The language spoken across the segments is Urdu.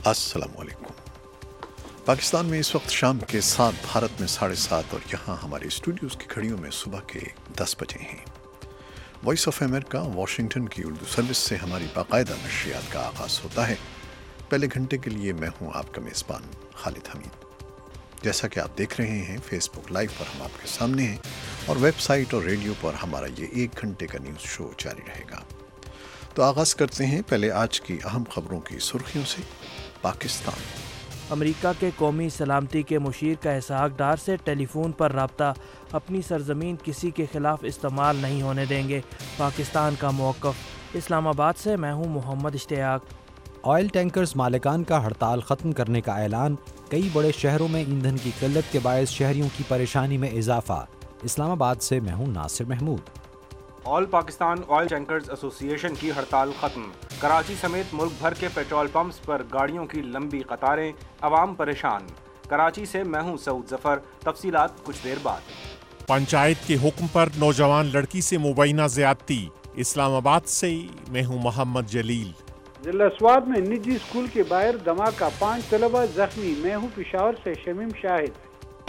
السلام علیکم۔ پاکستان میں اس وقت شام کے 7، بھارت میں 7:30 اور یہاں ہمارے اسٹوڈیوز کی گھڑیوں میں صبح کے 10 بجے ہیں۔ وائس آف امریکہ واشنگٹن کی اردو سروس سے ہماری باقاعدہ نشریات کا آغاز ہوتا ہے۔ پہلے گھنٹے کے لیے میں ہوں آپ کا میزبان خالد حمید۔ جیسا کہ آپ دیکھ رہے ہیں فیس بک لائیو پر ہم آپ کے سامنے ہیں، اور ویب سائٹ اور ریڈیو پر ہمارا یہ 1 گھنٹے کا نیوز شو جاری رہے گا۔ تو آغاز کرتے ہیں پہلے آج کی اہم خبروں کی سرخیوں سے۔ پاکستان۔ امریکہ کے قومی سلامتی کے مشیر کا اسحاق ڈار سے ٹیلی فون پر رابطہ، اپنی سرزمین کسی کے خلاف استعمال نہیں ہونے دیں گے، پاکستان کا موقف۔ اسلام آباد سے میں ہوں محمد اشتیاق۔ آئل ٹینکرز مالکان کا ہڑتال ختم کرنے کا اعلان، کئی بڑے شہروں میں ایندھن کی قلت کے باعث شہریوں کی پریشانی میں اضافہ۔ اسلام آباد سے میں ہوں Nasir Mahmood. All Pakistan oil tankers association کی ہڑتال ختم، کراچی سمیت ملک بھر کے پیٹرول پمپس پر گاڑیوں کی لمبی قطاریں، عوام پریشان۔ کراچی سے میں ہوں سعود ظفر، تفصیلات کچھ دیر بعد۔ پنچایت کے حکم پر نوجوان لڑکی سے مبینہ زیادتی، اسلام آباد سے میں ہوں محمد جلیل۔ ضلع سوات میں نجی اسکول کے باہر دھماکہ، 5 طلبہ زخمی۔ میں ہوں پشاور سے شمیم شاہد۔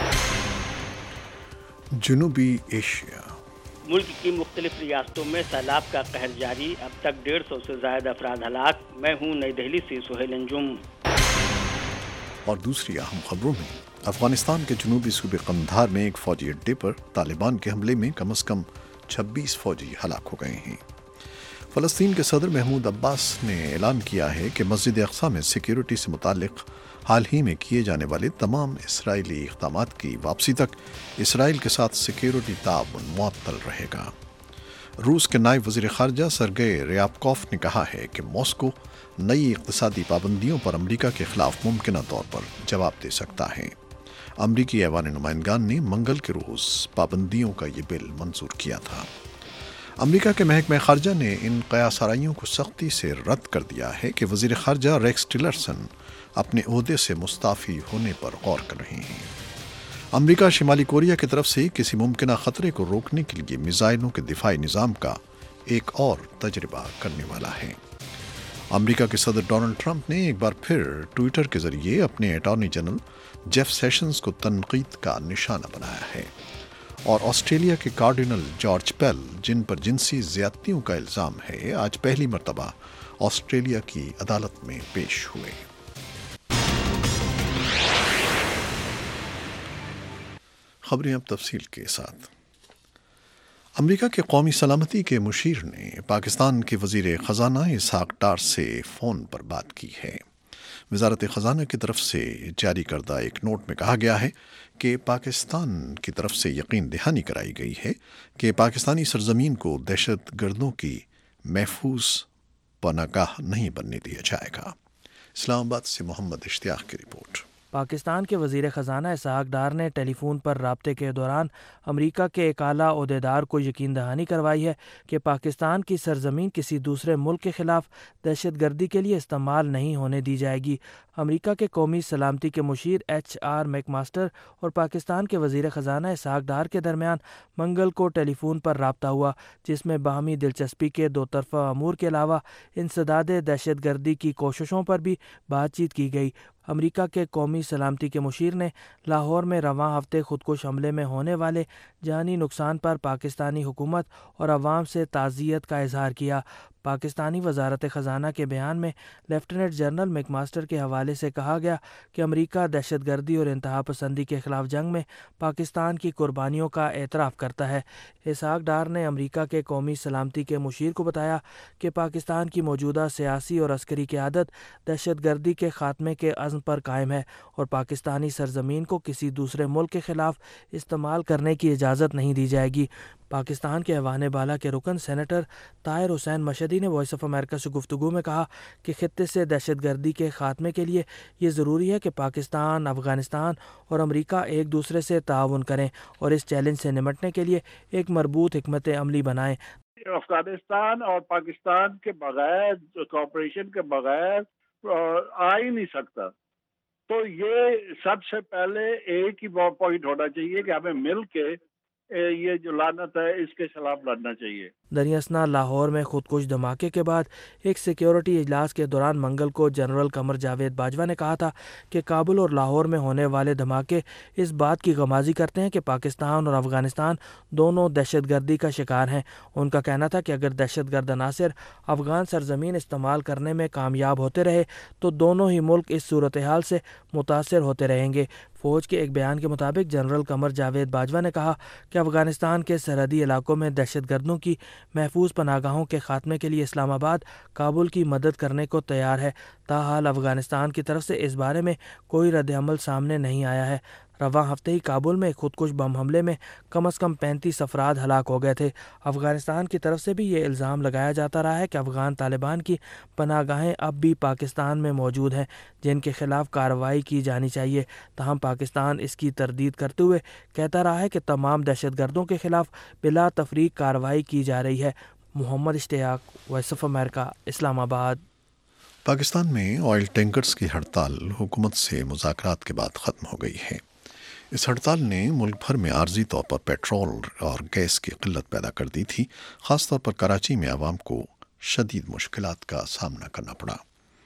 جنوبی ایشیا۔ ملک کی مختلف ریاستوں میں سیلاب کا قہر جاری، اب تک 150 سے زائد افراد ہلاک۔ میں ہوں نئی دہلی سے سہیل انجم۔ اور دوسری اہم خبروں میں، افغانستان کے جنوبی صوبے قندھار میں ایک فوجی اڈے پر طالبان کے حملے میں کم از کم 26 فوجی ہلاک ہو گئے ہیں۔ فلسطین کے صدر محمود عباس نے اعلان کیا ہے کہ مسجد اقصی میں سیکیورٹی سے متعلق حال ہی میں کیے جانے والے تمام اسرائیلی اقدامات کی واپسی تک اسرائیل کے ساتھ سیکیورٹی تعاون معطل رہے گا۔ روس کے نائب وزیر خارجہ سرگئی ریابکوف نے کہا ہے کہ ماسکو نئی اقتصادی پابندیوں پر امریکہ کے خلاف ممکنہ طور پر جواب دے سکتا ہے۔ امریکی ایوان نمائندگان نے منگل کے روز پابندیوں کا یہ بل منظور کیا تھا۔ امریکہ کے محکمہ خارجہ نے ان قیاس آرائیوں کو سختی سے رد کر دیا ہے کہ وزیر خارجہ ریکس ٹیلرسن اپنے عہدے سے مستعفی ہونے پر غور کر رہے ہیں۔ امریکہ شمالی کوریا کی طرف سے کسی ممکنہ خطرے کو روکنے کے لیے میزائلوں کے دفاعی نظام کا ایک اور تجربہ کرنے والا ہے۔ امریکہ کے صدر ڈونلڈ ٹرمپ نے ایک بار پھر ٹویٹر کے ذریعے اپنے اٹارنی جنرل جیف سیشنز کو تنقید کا نشانہ بنایا ہے، اور آسٹریلیا کے کارڈینل جارج پیل، جن پر جنسی زیادتیوں کا الزام ہے، آج پہلی مرتبہ آسٹریلیا کی عدالت میں پیش ہوئے۔ خبریں اب تفصیل کے ساتھ۔ امریکہ کے قومی سلامتی کے مشیر نے پاکستان کے وزیر خزانہ اسحاق ڈار سے فون پر بات کی ہے۔ وزارت خزانہ کی طرف سے جاری کردہ ایک نوٹ میں کہا گیا ہے کہ پاکستان کی طرف سے یقین دہانی کرائی گئی ہے کہ پاکستانی سرزمین کو دہشت گردوں کی محفوظ پناہ گاہ نہیں بننے دیا جائے گا۔ اسلام آباد سے محمد اشتیاق کی رپورٹ۔ پاکستان کے وزیر خزانہ اسحاق ڈار نے ٹیلی فون پر رابطے کے دوران امریکہ کے ایک اعلیٰ عہدیدار کو یقین دہانی کروائی ہے کہ پاکستان کی سرزمین کسی دوسرے ملک کے خلاف دہشت گردی کے لیے استعمال نہیں ہونے دی جائے گی۔ امریکہ کے قومی سلامتی کے مشیر HR میک ماسٹر اور پاکستان کے وزیر خزانہ اسحاق ڈار کے درمیان منگل کو ٹیلی فون پر رابطہ ہوا، جس میں باہمی دلچسپی کے 2 طرفہ امور کے علاوہ انسداد دہشت گردی کی کوششوں پر بھی بات چیت کی گئی۔ امریکہ کے قومی سلامتی کے مشیر نے لاہور میں رواں ہفتے خودکش حملے میں ہونے والے جانی نقصان پر پاکستانی حکومت اور عوام سے تعزیت کا اظہار کیا۔ پاکستانی وزارت خزانہ کے بیان میں لیفٹیننٹ جنرل میک ماسٹر کے حوالے سے کہا گیا کہ امریکہ دہشت گردی اور انتہا پسندی کے خلاف جنگ میں پاکستان کی قربانیوں کا اعتراف کرتا ہے۔ اسحاق ڈار نے امریکہ کے قومی سلامتی کے مشیر کو بتایا کہ پاکستان کی موجودہ سیاسی اور عسکری قیادت دہشت گردی کے خاتمے کے عزم پر قائم ہے، اور پاکستانی سرزمین کو کسی دوسرے ملک کے خلاف استعمال کرنے کی اجازت نہیں دی جائے گی۔ پاکستان کے ایوان بالا کے رکن سینیٹر طاہر حسین مشہدی نے وائس آف امریکہ سے گفتگو میں کہا کہ خطے سے دہشت گردی کے خاتمے کے لیے یہ ضروری ہے کہ پاکستان، افغانستان اور امریکہ ایک دوسرے سے تعاون کریں اور اس چیلنج سے نمٹنے کے لیے ایک مربوط حکمت عملی بنائیں۔ افغانستان اور پاکستان کے بغیر، کوآپریشن کے بغیر آ ہی نہیں سکتا۔ تو یہ سب سے پہلے ایک ہی پوائنٹ ہونا چاہیے کہ ہمیں مل کے یہ جو لعنت ہے اس کے خلاف لڑنا چاہیے۔ دریاسنا لاہور میں خودکش دھماکے کے بعد ایک سیکیورٹی اجلاس کے دوران منگل کو جنرل قمر جاوید باجوہ نے کہا تھا کہ کابل اور لاہور میں ہونے والے دھماکے اس بات کی غمازی کرتے ہیں کہ پاکستان اور افغانستان دونوں دہشت گردی کا شکار ہیں۔ ان کا کہنا تھا کہ اگر دہشت گرد عناصر افغان سرزمین استعمال کرنے میں کامیاب ہوتے رہے تو دونوں ہی ملک اس صورتحال سے متاثر ہوتے رہیں گے۔ فوج کے ایک بیان کے مطابق جنرل قمر جاوید باجوہ نے کہا کہ افغانستان کے سرحدی علاقوں میں دہشت گردوں کی محفوظ پناہ گاہوں کے خاتمے کے لیے اسلام آباد کابل کی مدد کرنے کو تیار ہے۔ تاحال افغانستان کی طرف سے اس بارے میں کوئی رد عمل سامنے نہیں آیا ہے۔ رواں ہفتے ہی کابل میں خودکش بم حملے میں کم از کم 35 افراد ہلاک ہو گئے تھے۔ افغانستان کی طرف سے بھی یہ الزام لگایا جاتا رہا ہے کہ افغان طالبان کی پناہ گاہیں اب بھی پاکستان میں موجود ہیں جن کے خلاف کارروائی کی جانی چاہیے، تاہم پاکستان اس کی تردید کرتے ہوئے کہتا رہا ہے کہ تمام دہشت گردوں کے خلاف بلا تفریق کارروائی کی جا رہی ہے۔ محمد اشتیاق، وائس آف امریکہ، اسلام آباد۔ پاکستان میں آئل ٹینکرز کی ہڑتال حکومت سے مذاکرات کے بعد ختم ہو گئی ہے۔ اس ہڑتال نے ملک بھر میں عارضی طور پر پیٹرول اور گیس کی قلت پیدا کر دی تھی، خاص طور پر کراچی میں عوام کو شدید مشکلات کا سامنا کرنا پڑا۔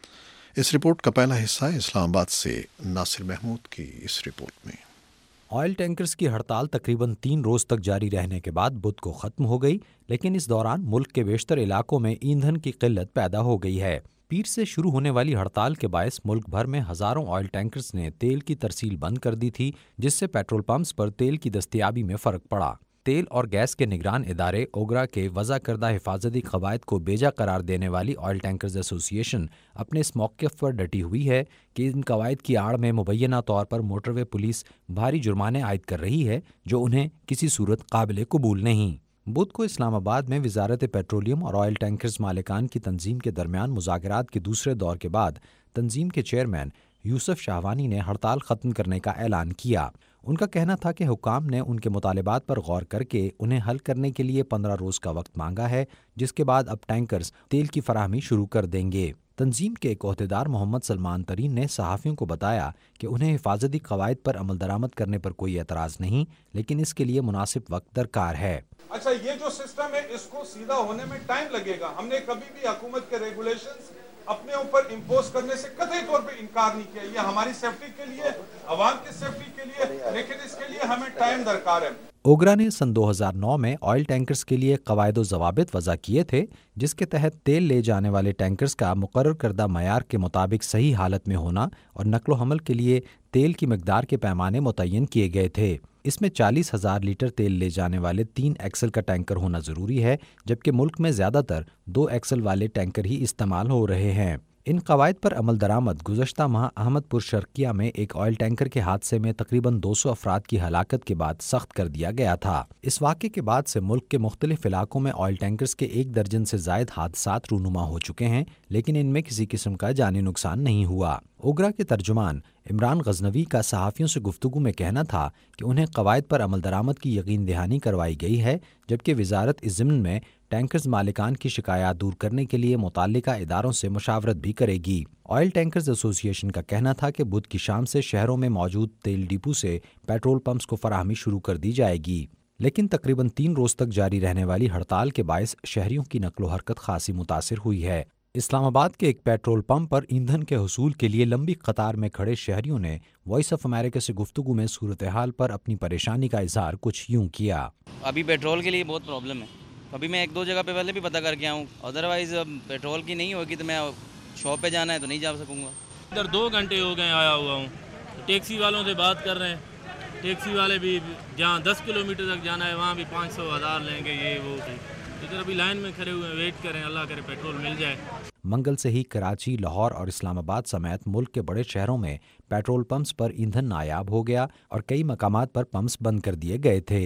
اس رپورٹ کا پہلا حصہ اسلام آباد سے ناصر محمود کی اس رپورٹ میں۔ آئل ٹینکرز کی ہڑتال تقریباً 3 روز تک جاری رہنے کے بعد بدھ کو ختم ہو گئی، لیکن اس دوران ملک کے بیشتر علاقوں میں ایندھن کی قلت پیدا ہو گئی ہے۔ پیر سے شروع ہونے والی ہڑتال کے باعث ملک بھر میں ہزاروں آئل ٹینکرز نے تیل کی ترسیل بند کر دی تھی، جس سے پیٹرول پمپس پر تیل کی دستیابی میں فرق پڑا۔ تیل اور گیس کے نگران ادارے اوگرا کے وضع کردہ حفاظتی قواعد کو بیجا قرار دینے والی آئل ٹینکرز ایسوسی ایشن اپنے اس موقف پر ڈٹی ہوئی ہے کہ ان قواعد کی آڑ میں مبینہ طور پر موٹر وے پولیس بھاری جرمانے عائد کر رہی ہے جو انہیں کسی صورت قابل قبول نہیں۔ بدھ کو اسلام آباد میں وزارت پیٹرولیم اور آئل ٹینکرز مالکان کی تنظیم کے درمیان مذاکرات کے دوسرے دور کے بعد تنظیم کے چیئرمین یوسف شاہوانی نے ہڑتال ختم کرنے کا اعلان کیا۔ ان کا کہنا تھا کہ حکام نے ان کے مطالبات پر غور کر کے انہیں حل کرنے کے لیے 15 روز کا وقت مانگا ہے، جس کے بعد اب ٹینکرز تیل کی فراہمی شروع کر دیں گے۔ تنظیم کے ایک عہدیدار محمد سلمان ترین نے صحافیوں کو بتایا کہ انہیں حفاظتی قواعد پر عمل درآمد کرنے پر کوئی اعتراض نہیں، لیکن اس کے لیے مناسب وقت درکار ہے۔ اچھا، یہ جو سسٹم ہے اس کو سیدھا ہونے میں ٹائم لگے گا۔ ہم نے کبھی بھی حکومت کے ریگولیشنز اپنے اوپر امپوز کرنے سے قطعی طور پہ انکار نہیں کیا۔ یہ ہماری سیفٹی کے لیے، عوام کی سیفٹی کے لیے، لیکن اس کے لیے ہمیں ٹائم درکار ہے۔ اوگرا نے سن 2009 میں آئل ٹینکرز کے لیے قواعد و ضوابط وضع کیے تھے، جس کے تحت تیل لے جانے والے ٹینکرز کا مقرر کردہ معیار کے مطابق صحیح حالت میں ہونا اور نقل و حمل کے لیے تیل کی مقدار کے پیمانے متعین کیے گئے تھے۔ اس میں 40,000 لیٹر تیل لے جانے والے 3 ایکسل کا ٹینکر ہونا ضروری ہے، جبکہ ملک میں زیادہ تر 2 ایکسل والے ٹینکر ہی استعمال ہو رہے ہیں۔ ان قواعد پر عمل درآمد گزشتہ ماہ احمد پور شرقیہ میں ایک آئل ٹینکر کے حادثے میں تقریباً 200 افراد کی ہلاکت کے بعد سخت کر دیا گیا تھا۔ اس واقعے کے بعد سے ملک کے مختلف علاقوں میں آئل ٹینکرز کے 1 درجن سے زائد حادثات رونما ہو چکے ہیں، لیکن ان میں کسی قسم کا جانی نقصان نہیں ہوا۔ اوگرا کے ترجمان عمران غزنوی کا صحافیوں سے گفتگو میں کہنا تھا کہ انہیں قواعد پر عمل درآمد کی یقین دہانی کروائی گئی ہے، جبکہ وزارت اس ضمن میں ٹینکرز مالکان کی شکایات دور کرنے کے لیے متعلقہ اداروں سے مشاورت بھی کرے گی۔ آئل ٹینکرز ایسوسی ایشن کا کہنا تھا کہ بدھ کی شام سے شہروں میں موجود تیل ڈپو سے پیٹرول پمپس کو فراہمی شروع کر دی جائے گی، لیکن تقریباً 3 روز تک جاری رہنے والی ہڑتال کے باعث شہریوں کی نقل و حرکت خاصی متاثر ہوئی ہے۔ اسلام آباد کے ایک پیٹرول پمپ پر ایندھن کے حصول کے لیے لمبی قطار میں کھڑے شہریوں نے وائس آف امریکہ سے گفتگو میں صورتحال پر اپنی پریشانی کا اظہار کچھ یوں کیا۔ ابھی پیٹرول کے لیے بہت پرابلم ہے۔ ابھی میں 1-2 جگہ پہ پہلے بھی پتہ کر کے آؤں، ادروائز پیٹرول کی نہیں ہوگی تو میں شاپ پہ جانا ہے تو نہیں جا سکوں گا۔ ادھر 2 گھنٹے ہو گئے آیا ہوا ہوں، ٹیکسی والوں سے بات کر رہے ہیں، ٹیکسی والے بھی جہاں 10 کلومیٹر تک جانا ہے وہاں بھی 500-1000 لیں گے، یہ وہ۔ ادھر ابھی لائن میں کھڑے ہوئے ویٹ کریں، اللہ کرے پیٹرول مل جائے۔ منگل سے ہی کراچی، لاہور اور اسلام آباد سمیت ملک کے بڑے شہروں میں پیٹرول پمپس پر ایندھن نایاب ہو گیا اور کئی مقامات پر پمپس بند کر دیے گئے تھے۔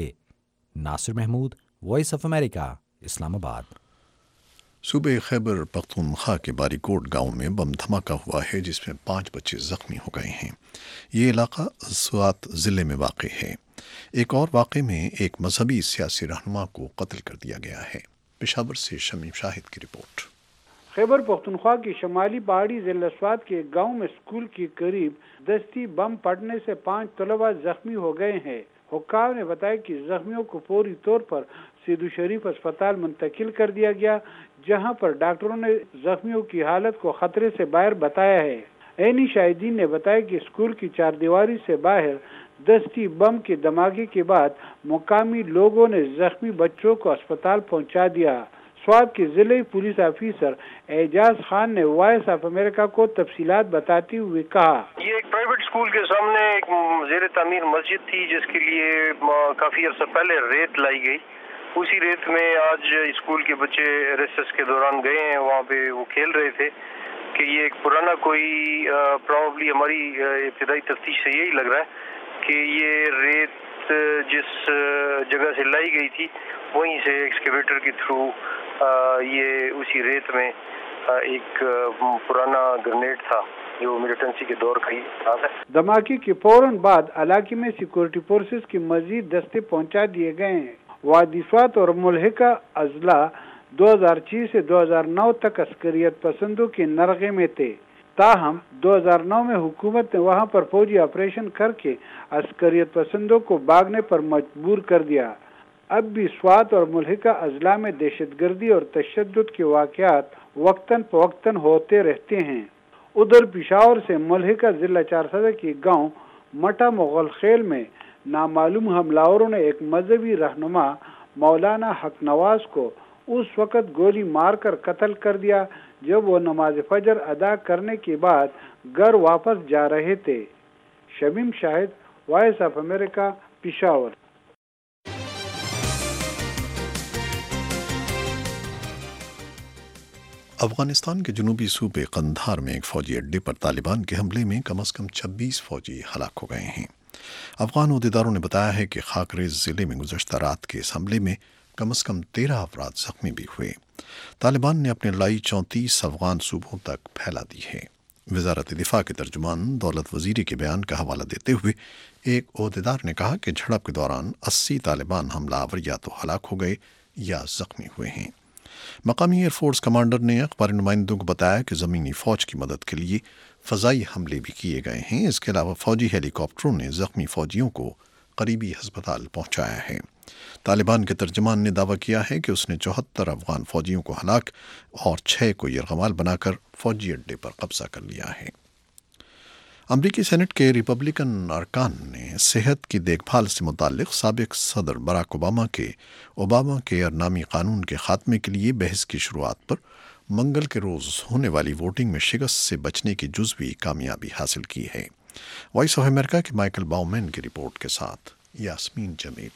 Nasir Mahmood, voice of America, Islamabad. صوبہ خیبر پختونخوا کے باریکوٹ گاؤں میں بم دھماکہ ہوا ہے جس میں 5 بچے زخمی ہو گئے ہیں۔ یہ علاقہ سوات ضلع میں واقع ہے۔ ایک اور واقعے میں ایک مذہبی سیاسی رہنما کو قتل کر دیا گیا ہے۔ پشاور سے شمیم شاہد کی رپورٹ۔ خیبر پختونخوا کی شمالی پہاڑی ضلع سوات کے گاؤں میں اسکول کے قریب دستی بم پڑنے سے 5 طلبہ زخمی ہو گئے ہیں۔ حکام نے بتایا کہ زخمیوں کو فوری طور پر سیدو شریف اسپتال منتقل کر دیا گیا، جہاں پر ڈاکٹروں نے زخمیوں کی حالت کو خطرے سے باہر بتایا ہے۔ عینی شاہدین نے بتایا کہ اسکول کی چار دیواری سے باہر دستی بم کے دھماکے کے بعد مقامی لوگوں نے زخمی بچوں کو اسپتال پہنچا دیا۔ سوات کے ضلعی پولیس آفیسر اعجاز خان نے وائس آف امریکہ کو تفصیلات بتاتے ہوئے کہا، یہ ایک پرائیویٹ اسکول کے سامنے ایک زیر تعمیر مسجد تھی جس کے لیے کافی عرصہ پہلے ریت لائی گئی۔ اسی ریت میں آج اسکول کے بچے ریسس کے دوران گئے ہیں، وہاں پہ وہ کھیل رہے تھے کہ یہ ایک پرانا کوئی پرابلی ہماری ابتدائی تفتیش سے یہی لگ رہا ہے کہ یہ ریت جس جگہ سے لائی گئی تھی وہیں سے ایکسکیویٹر کے تھرو یہ اسی ریت میں ایک پرانا گرنیڈ تھا جو ملیٹنسی کے دور کا ہی ہے۔ دھماکے کے فوراً بعد علاقے میں سیکورٹی فورسز کی مزید دستے پہنچا دیے گئے ہیں۔ وادی سوات اور ملحقہ اضلاع 2006 سے 2009 تک عسکریت پسندوں کے نرغے میں تھے، تاہم 2009 میں حکومت نے وہاں پر فوجی آپریشن کر کے عسکریت پسندوں کو بھاگنے پر مجبور کر دیا۔ اب بھی سوات اور ملحقہ اضلاع میں دہشت گردی اور تشدد کے واقعات وقتاً فوقتاً ہوتے رہتے ہیں۔ ادھر پشاور سے ملحقہ ضلع چارسدہ کے گاؤں مٹا مغل خیل میں نامعلوم حملہ آوروں نے ایک مذہبی رہنما مولانا حق نواز کو اس وقت گولی مار کر قتل کر دیا جب وہ نماز فجر ادا کرنے کے بعد گھر واپس جا رہے تھے۔ Shamim Shahid, voice of America, Peshawar. Afghanistan کے جنوبی صوبے قندھار میں ایک فوجی اڈے پر طالبان کے حملے میں کم از کم 26 فوجی ہلاک ہو گئے ہیں۔ افغان عہدیداروں نے بتایا ہے کہ خاکریز ضلع میں گزشتہ رات کے اس حملے میں کم از کم 13 افراد زخمی بھی ہوئے۔ طالبان نے اپنی لڑائی 34 افغان صوبوں تک پھیلا دی ہے۔ وزارت دفاع کے ترجمان دولت وزیری کے بیان کا حوالہ دیتے ہوئے ایک عہدیدار نے کہا کہ جھڑپ کے دوران 80 طالبان حملہ آور یا تو ہلاک ہو گئے یا زخمی ہوئے ہیں۔ مقامی ایئر فورس کمانڈر نے اخباری نمائندوں کو بتایا کہ زمینی فوج کی مدد کے لیے فضائی حملے بھی کیے گئے ہیں۔ اس کے علاوہ فوجی ہیلی کاپٹروں نے زخمی فوجیوں کو قریبی ہسپتال پہنچایا ہے۔ طالبان کے ترجمان نے دعویٰ کیا ہے کہ اس نے 74 افغان فوجیوں کو ہلاک اور 6 کو یرغمال بنا کر فوجی اڈے پر قبضہ کر لیا ہے۔ امریکی سینٹ کے ریپبلکن ارکان نے صحت کی دیکھ بھال سے متعلق سابق صدر براک اوباما کے اوباما کیئر نامی قانون کے خاتمے کے لیے بحث کی شروعات پر منگل کے روز ہونے والی ووٹنگ میں شکست سے بچنے کی جزوی کامیابی حاصل کی ہے۔ وائس آف امریکہ کے مائیکل باؤمین کی رپورٹ کے ساتھ یاسمین جمیل۔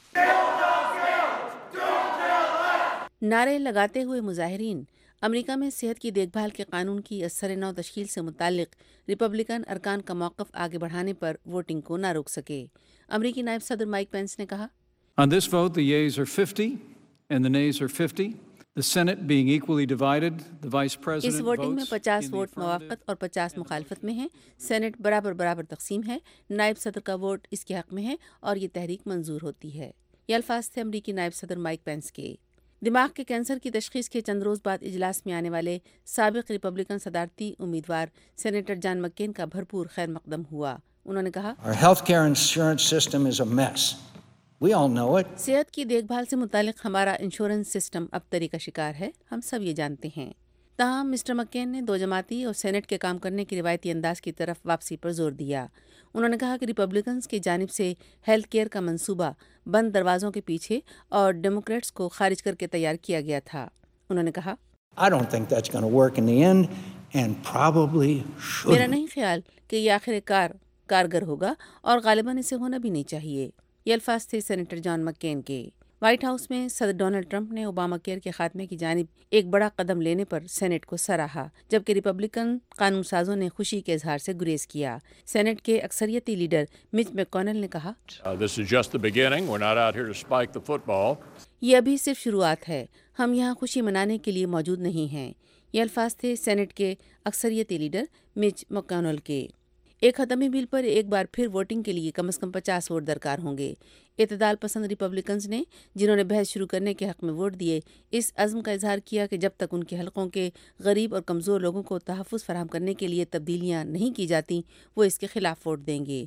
نعرے لگاتے ہوئے مظاہرین امریکہ میں صحت کی دیکھ بھال کے قانون کی از سر نو تشکیل سے متعلق ریپبلکن ارکان کا موقف آگے بڑھانے پر ووٹنگ کو نہ روک سکے۔ امریکی نائب صدر مائک پینس نے کہا، On this vote, the yeas are 50 and the nays are 50. The Senate being equally divided, the Vice President اس ووٹنگ میں 50 votes ووٹ موافقت اور 50 مخالفت میں ہیں۔ سینٹ برابر تقسیم ہے۔ نائب صدر کا ووٹ اس کے حق میں ہے اور یہ تحریک منظور ہوتی ہے۔ یہ الفاظ تھے امریکی نائب صدر مائک پینس کے۔ دماغ کے کینسر کی تشخیص کے چند روز بعد اجلاس میں آنے والے سابق ریپبلکن صدارتی امیدوار سینیٹر جان مکین کا بھرپور خیر مقدم ہوا۔ انہوں نے کہا، Our healthcare insurance system is a mess. We all know it. صحت کی دیکھ بھال سے متعلق ہمارا انشورنس سسٹم اب تری کا شکار ہے، ہم سب یہ جانتے ہیں۔ تاہم مسٹر مکین نے دو جماعتی اور سینٹ کے کام کرنے کی روایتی انداز کی طرف واپسی پر زور دیا۔ انہوں نے کہا کہ ریپبلکنز کی جانب سے ہیلتھ کیئر کا منصوبہ بند دروازوں کے پیچھے اور ڈیموکریٹس کو خارج کر کے تیار کیا گیا تھا۔ انہوں نے کہا، I don't think that's going to work in the end and probably shouldn't. میرا نہیں خیال کہ یہ آخر کار کارگر ہوگا اور غالباً اسے ہونا بھی نہیں چاہیے۔ یہ الفاظ تھے سینیٹر جان مکین کے۔ وائٹ ہاؤس میں صدر ڈونلڈ ٹرمپ نے اوباما کیئر کے خاتمے کی جانب ایک بڑا قدم لینے پر سینٹ کو سراہا، جبکہ ریپبلکن قانون سازوں نے خوشی کے اظہار سے گریز کیا۔ سینٹ کے اکثریتی لیڈر مچ میکونل نے کہا، This is just the beginning. We're not out here to spike the football. یہ ابھی صرف شروعات ہے، ہم یہاں خوشی منانے کے لیے موجود نہیں ہیں۔ یہ الفاظ تھے سینٹ کے اکثریتی لیڈر مچ میکونل کے۔ ایک حتمی بل پر ایک بار پھر ووٹنگ کے لیے کم از کم 50 ووٹ درکار ہوں گے۔ اعتدال پسند ریپبلکنز نے، جنہوں نے بحث شروع کرنے کے حق میں ووٹ دیے، اس عزم کا اظہار کیا کہ جب تک ان کے حلقوں کے غریب اور کمزور لوگوں کو تحفظ فراہم کرنے کے لیے تبدیلیاں نہیں کی جاتی، وہ اس کے خلاف ووٹ دیں گے۔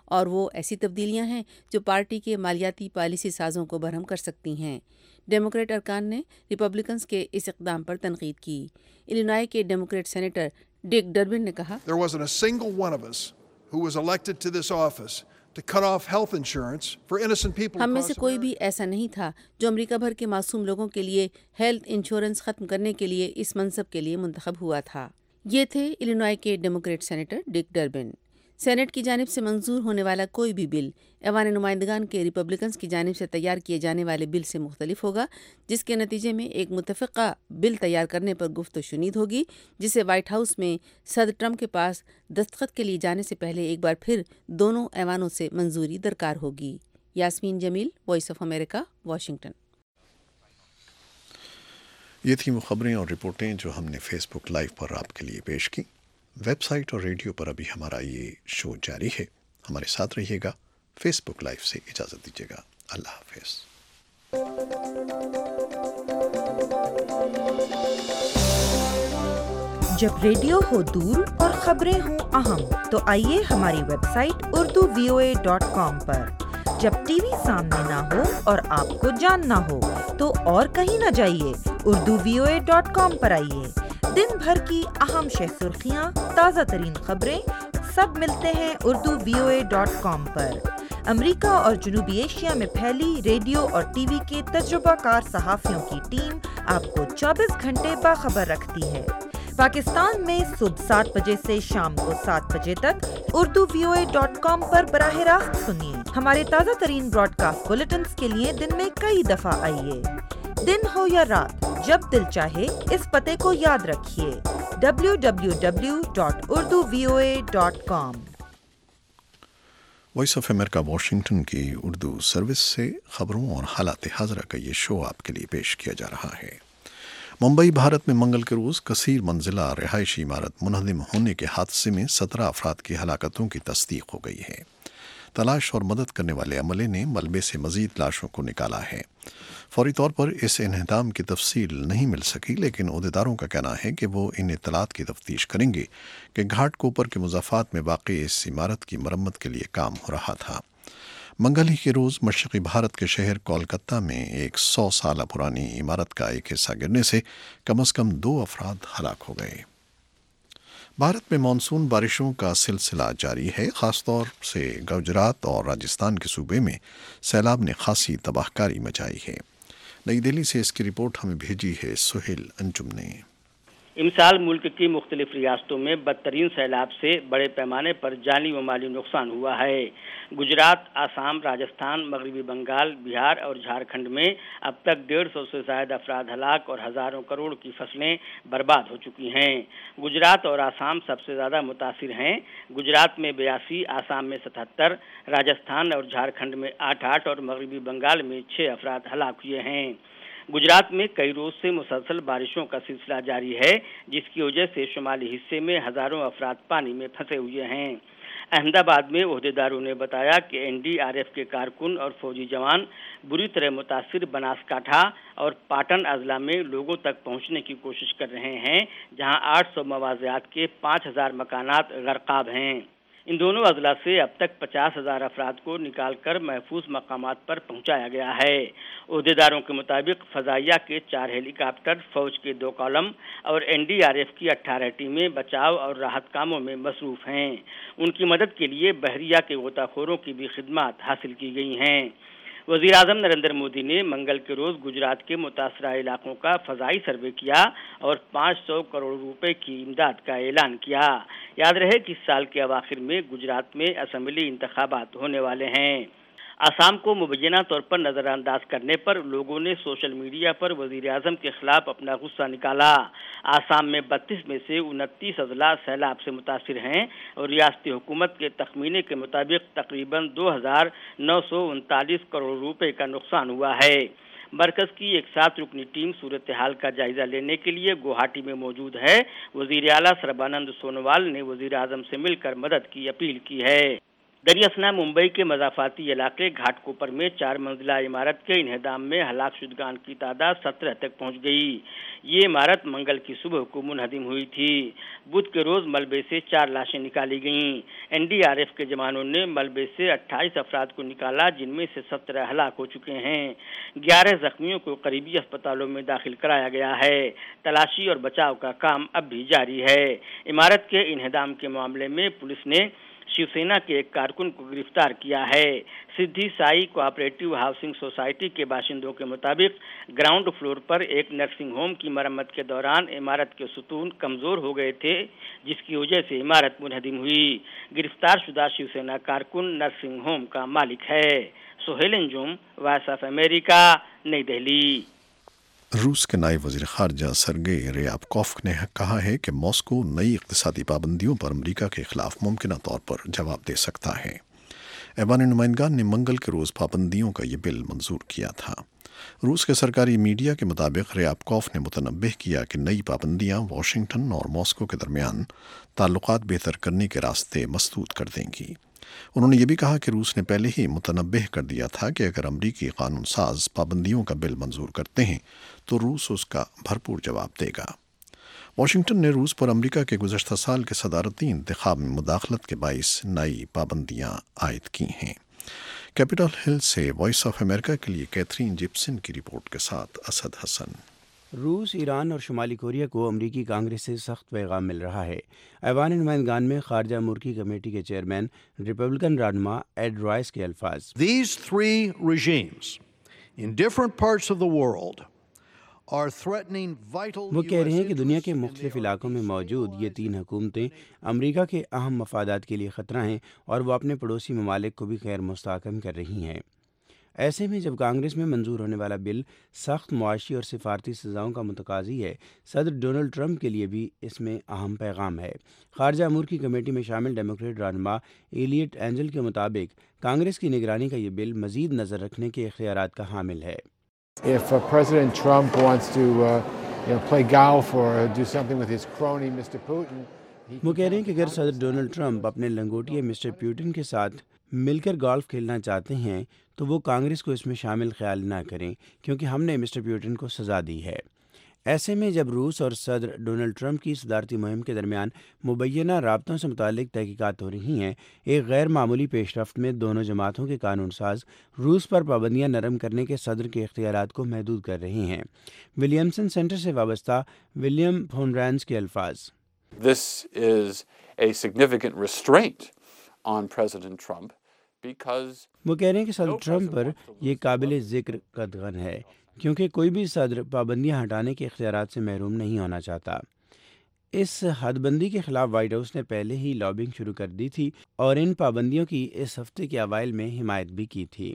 اور وہ ایسی تبدیلیاں ہیں جو پارٹی کے مالیاتی پالیسی سازوں کو برہم کر سکتی ہیں۔ ڈیموکریٹ ارکان نے ریپبلکنز کے اس اقدام پر تنقید کی۔ الینوائے کے ڈیموکریٹ سینیٹر ڈک ڈربن نے کہا There wasn't a single one of us who was elected to this office to cut off health insurance for innocent people. ہم میں سے کوئی بھی ایسا نہیں تھا جو امریکہ بھر کے معصوم لوگوں کے لیے ہیلتھ انشورنس ختم کرنے کے لیے اس منصب کے لیے منتخب ہوا تھا۔ یہ تھے الینوائے کے Democrat senator Dick Durbin. Senate کی جانب سے منظور ہونے والا کوئی بھی بل ایوان نمائندگان کے ریپبلکنز کی جانب سے تیار کیے جانے والے بل سے مختلف ہوگا، جس کے نتیجے میں ایک متفقہ بل تیار کرنے پر گفت و شنید ہوگی، جسے وائٹ ہاؤس میں صدر ٹرمپ کے پاس دستخط کے لیے جانے سے پہلے ایک بار پھر دونوں ایوانوں سے منظوری درکار ہوگی۔ Yasmin Jamil, voice of America, Washington. یہ تھیں وہ خبریں اور رپورٹیں جو ہم نے فیس بک لائیو پر آپ کے لیے پیش کی۔ ویب سائٹ اور ریڈیو پر ابھی ہمارا یہ شو جاری ہے، ہمارے ساتھ رہیے گا۔ فیس بک لائیو سے اجازت دیجیے گا، اللہ حافظ۔ جب ریڈیو ہو دور اور خبریں ہوں اہم تو آئیے ہماری ویب سائٹ urduvoa.com پر۔ جب ٹی وی سامنے نہ ہو اور آپ کو جاننا ہو تو اور کہیں نہ جائیے، urduvoa.com پر آئیے۔ دن بھر کی اہم شہ سرخیاں، تازہ ترین خبریں سب ملتے ہیں urduvoa.com پر۔ امریکہ اور جنوبی ایشیا میں پھیلی ریڈیو اور ٹی وی کے تجربہ کار صحافیوں کی ٹیم آپ کو 24 گھنٹے باخبر رکھتی ہے۔ پاکستان میں صبح 7 بجے سے شام کو 7 بجے تک urduvoa.com پر براہ راست سنیے۔ ہمارے تازہ ترین براڈ کاسٹ بلیٹنز کے لیے دن میں کئی دفعہ آئیے۔ دن ہو یا رات، جب دل چاہے اس پتے کو یاد رکھیے، www.urduvoa.com۔ Voice of America Washington کی اردو سروس سے خبروں اور حالات حاضرہ کا یہ شو آپ کے لیے پیش کیا جا رہا ہے۔ ممبئی بھارت میں منگل کے روز کثیر منزلہ رہائشی عمارت منہدم ہونے کے حادثے میں 17 افراد کی ہلاکتوں کی تصدیق ہو گئی ہے۔ تلاش اور مدد کرنے والے عملے نے ملبے سے مزید لاشوں کو نکالا ہے۔ فوری طور پر اس انہدام کی تفصیل نہیں مل سکی، لیکن عہدیداروں کا کہنا ہے کہ وہ ان اطلاعات کی تفتیش کریں گے کہ گھاٹ کے اوپر کے مضافات میں واقع اس عمارت کی مرمت کے لیے کام ہو رہا تھا۔ منگل ہی کے روز مشرقی بھارت کے شہر کولکتہ میں ایک 100 سالہ پرانی عمارت کا ایک حصہ گرنے سے کم از کم 2 افراد ہلاک ہو گئے۔ بھارت میں مانسون بارشوں کا سلسلہ جاری ہے، خاص طور سے گجرات اور راجستھان کے صوبے میں سیلاب نے خاصی تباہ کاری مچائی ہے۔ نئی دہلی سے اس کی رپورٹ ہمیں بھیجی ہے سہیل انجم نے۔ امسال ملک کی مختلف ریاستوں میں بدترین سیلاب سے بڑے پیمانے پر جانی و مالی نقصان ہوا ہے۔ گجرات، آسام، راجستھان، مغربی بنگال، بہار اور جھارکھنڈ میں اب تک 150 سے زائد افراد ہلاک اور ہزاروں کروڑ کی فصلیں برباد ہو چکی ہیں۔ گجرات اور آسام سب سے زیادہ متاثر ہیں۔ گجرات میں 82، آسام میں 77، راجستھان اور جھارکھنڈ میں 8 اور مغربی بنگال میں 6 افراد ہلاک ہوئے ہیں۔ گجرات میں کئی روز سے مسلسل بارشوں کا سلسلہ جاری ہے، جس کی وجہ سے شمالی حصے میں ہزاروں افراد پانی میں پھنسے ہوئے ہیں۔ احمد آباد میں عہدیداروں نے بتایا کہ NDRF کے کارکن اور فوجی جوان بری طرح متاثر بناسکانٹھا اور پاٹن اضلاع میں لوگوں تک پہنچنے کی کوشش کر رہے ہیں، جہاں 800 مواضعات کے 5000 مکانات غرقاب ہیں۔ ان دونوں اضلاع سے اب تک 50,000 افراد کو نکال کر محفوظ مقامات پر پہنچایا گیا ہے۔ عہدیداروں کے مطابق فضائیہ کے 4 ہیلی کاپٹر، فوج کے 2 کالم اور NDRF کی 18 ٹیمیں بچاؤ اور راحت کاموں میں مصروف ہیں۔ ان کی مدد کے لیے بحریہ کے غوطہ خوروں کی بھی خدمات حاصل کی گئی ہیں۔ وزیر اعظم نریندر مودی نے منگل کے روز گجرات کے متاثرہ علاقوں کا فضائی سروے کیا اور 500 کروڑ روپے کی امداد کا اعلان کیا۔ یاد رہے کہ اس سال کے اواخر میں گجرات میں اسمبلی انتخابات ہونے والے ہیں۔ آسام کو مبینہ طور پر نظر انداز کرنے پر لوگوں نے سوشل میڈیا پر وزیر اعظم کے خلاف اپنا غصہ نکالا۔ آسام میں 32 میں سے 29 اضلاع سیلاب سے متاثر ہیں اور ریاستی حکومت کے تخمینے کے مطابق تقریباً 2,939 کروڑ روپے کا نقصان ہوا ہے۔ مرکز کی ایک 7 رکنی ٹیم صورتحال کا جائزہ لینے کے لیے گوہاٹی میں موجود ہے۔ وزیر اعلیٰ سربانند سونووال نے وزیر اعظم سے مل کر مدد کی اپیل کی ہے۔ दरियासना मुंबई के मजाफाती इलाके घाटकोपर में 4 मंजिला इमारत के इन्हदाम में हलाक शुदगान की तादाद 17 तक पहुंच गई। ये इमारत मंगल की सुबह को मुनहदिम हुई थी। बुध के रोज मलबे से 4 लाशें निकाली गईं। एनडीआरएफ के जवानों ने मलबे से 28 अफराद को निकाला, जिनमें से 17 हलाक हो चुके हैं। 11 जख्मियों को करीबी अस्पतालों में दाखिल कराया गया है। तलाशी और बचाव का काम अब भी जारी है। इमारत के इन्हदाम के मामले में पुलिस ने शिवसेना के एक कारकुन को गिरफ्तार किया है। Siddhi Sai cooperative housing society के बाशिंदों के मुताबिक ग्राउंड फ्लोर पर एक नर्सिंग होम की मरम्मत के दौरान इमारत के सुतून कमजोर हो गए थे, जिसकी वजह से इमारत मुनहदिम हुई। गिरफ्तार शुदा शिवसेना कारकुन नर्सिंग होम का मालिक है। Sohail Anjum, voice of America, New Delhi. रूस के नायब वज़ीर ख़ारजा सरगेई ryabkov ने कहा है कि मॉस्को नई इक़्तिसादी पाबंदियों पर अमरीका के खिलाफ मुमकिन तौर पर जवाब दे सकता है। ऐवान नुमाइंदगान ने मंगल के रोज़ पाबंदियों का ये बिल मंजूर किया था। रूस के सरकारी मीडिया के मुताबिक ryabkov ने मुतनब्बिह किया कि नई पाबंदियाँ वाशिंगटन और मॉस्को के दरमियान ताल्लुकात बेहतर करने के रास्ते मसदूद कर देंगी। उन्होंने ये भी कहा कि रूस ने पहले ही मुतनब्बिह कर दिया था कि अगर अमरीकी कानून साज पाबंदियों का बिल मंजूर करते हैं तो रूस उसका भरपूर जवाब देगा। वाशिंगटन ने रूस पर अमरीका के गुज़श्ता साल के सदारती इंतखाब में मुदाखलत के बाइस नई पाबंदियाँ आयद की हैं। कैपिटल हिल से वॉइस ऑफ अमेरिका के लिए कैथरीन जिप्सन की रिपोर्ट के साथ असद हसन। रूस, ईरान और शुमाली कोरिया को अमरीकी कांग्रेस से सख्त पैगाम मिल रहा है। ऐवान नुमाइंदगान में खारजा अमूर की कमेटी के चेयरमैन रिपब्लिकन रहनुमा एड रॉयस के अल्फाज, These three regimes in different parts of the world are threatening vital वो कह रहे हैं कि दुनिया के मुख्तलिफ इलाकों में मौजूद ये 3 हुकूमतें अमरीका के अहम मफादात के लिए ख़तरा हैं और वो अपने पड़ोसी ममालिक को भी खैर मुस्तहकम कर रही हैं। ऐसे में जब कांग्रेस में मंजूर होने वाला बिल सख्त मुआशी और सिफारती सज़ाओं का मुतकाज़ी है, सदर डोनाल्ड ट्रंप के लिए भी इसमें अहम पैगाम है। खारजा अमूर की कमेटी में शामिल डेमोक्रेट रहनुमा एलियट एंजल के मुताबिक कांग्रेस की निगरानी का ये बिल मज़ीद नज़र रखने के इख्तियारात का हामिल है। If President Trump wants to play golf or do something with his crony Mr. Putin, वो कह रहे हैं कि अगर सदर डोनाल्ड ट्रंप अपने लंगोटिया मिस्टर पुतिन के साथ मिलकर गोल्फ खेलना चाहते हैं तो वो कांग्रेस को इसमें शामिल ख्याल ना करें, क्योंकि हमने मिस्टर पुतिन को सज़ा दी है। ऐसे में जब रूस और सदर डोनाल्ड ट्रंप की सदारती मुहिम के दरमियान मुबैना राबतों से मुतालिक तहकीकात हो रही हैं, एक गैर मामूली पेशरफ्त में दोनों जमातों के कानून साज रूस पर पाबंदियां नरम करने के सदर के इख्तियारात को महदूद कर रहे हैं। विलियमसन सेंटर से वाबस्ता विलियम फोनरैंस के अल्फाज, This is a significant restraint on President Trump because वो कह रहे हैं कि सदर ट्रंप पर यह काबिल ज़िक्र कदगन है, क्योंकि कोई भी सदर पाबंदियां हटाने के इख्तियारात से महरूम नहीं होना चाहता। इस हदबंदी के खिलाफ वाइट हाउस ने पहले ही लॉबिंग शुरू कर दी थी और इन पाबंदियों की इस हफ्ते के अवाइल में हिमायत भी की थी।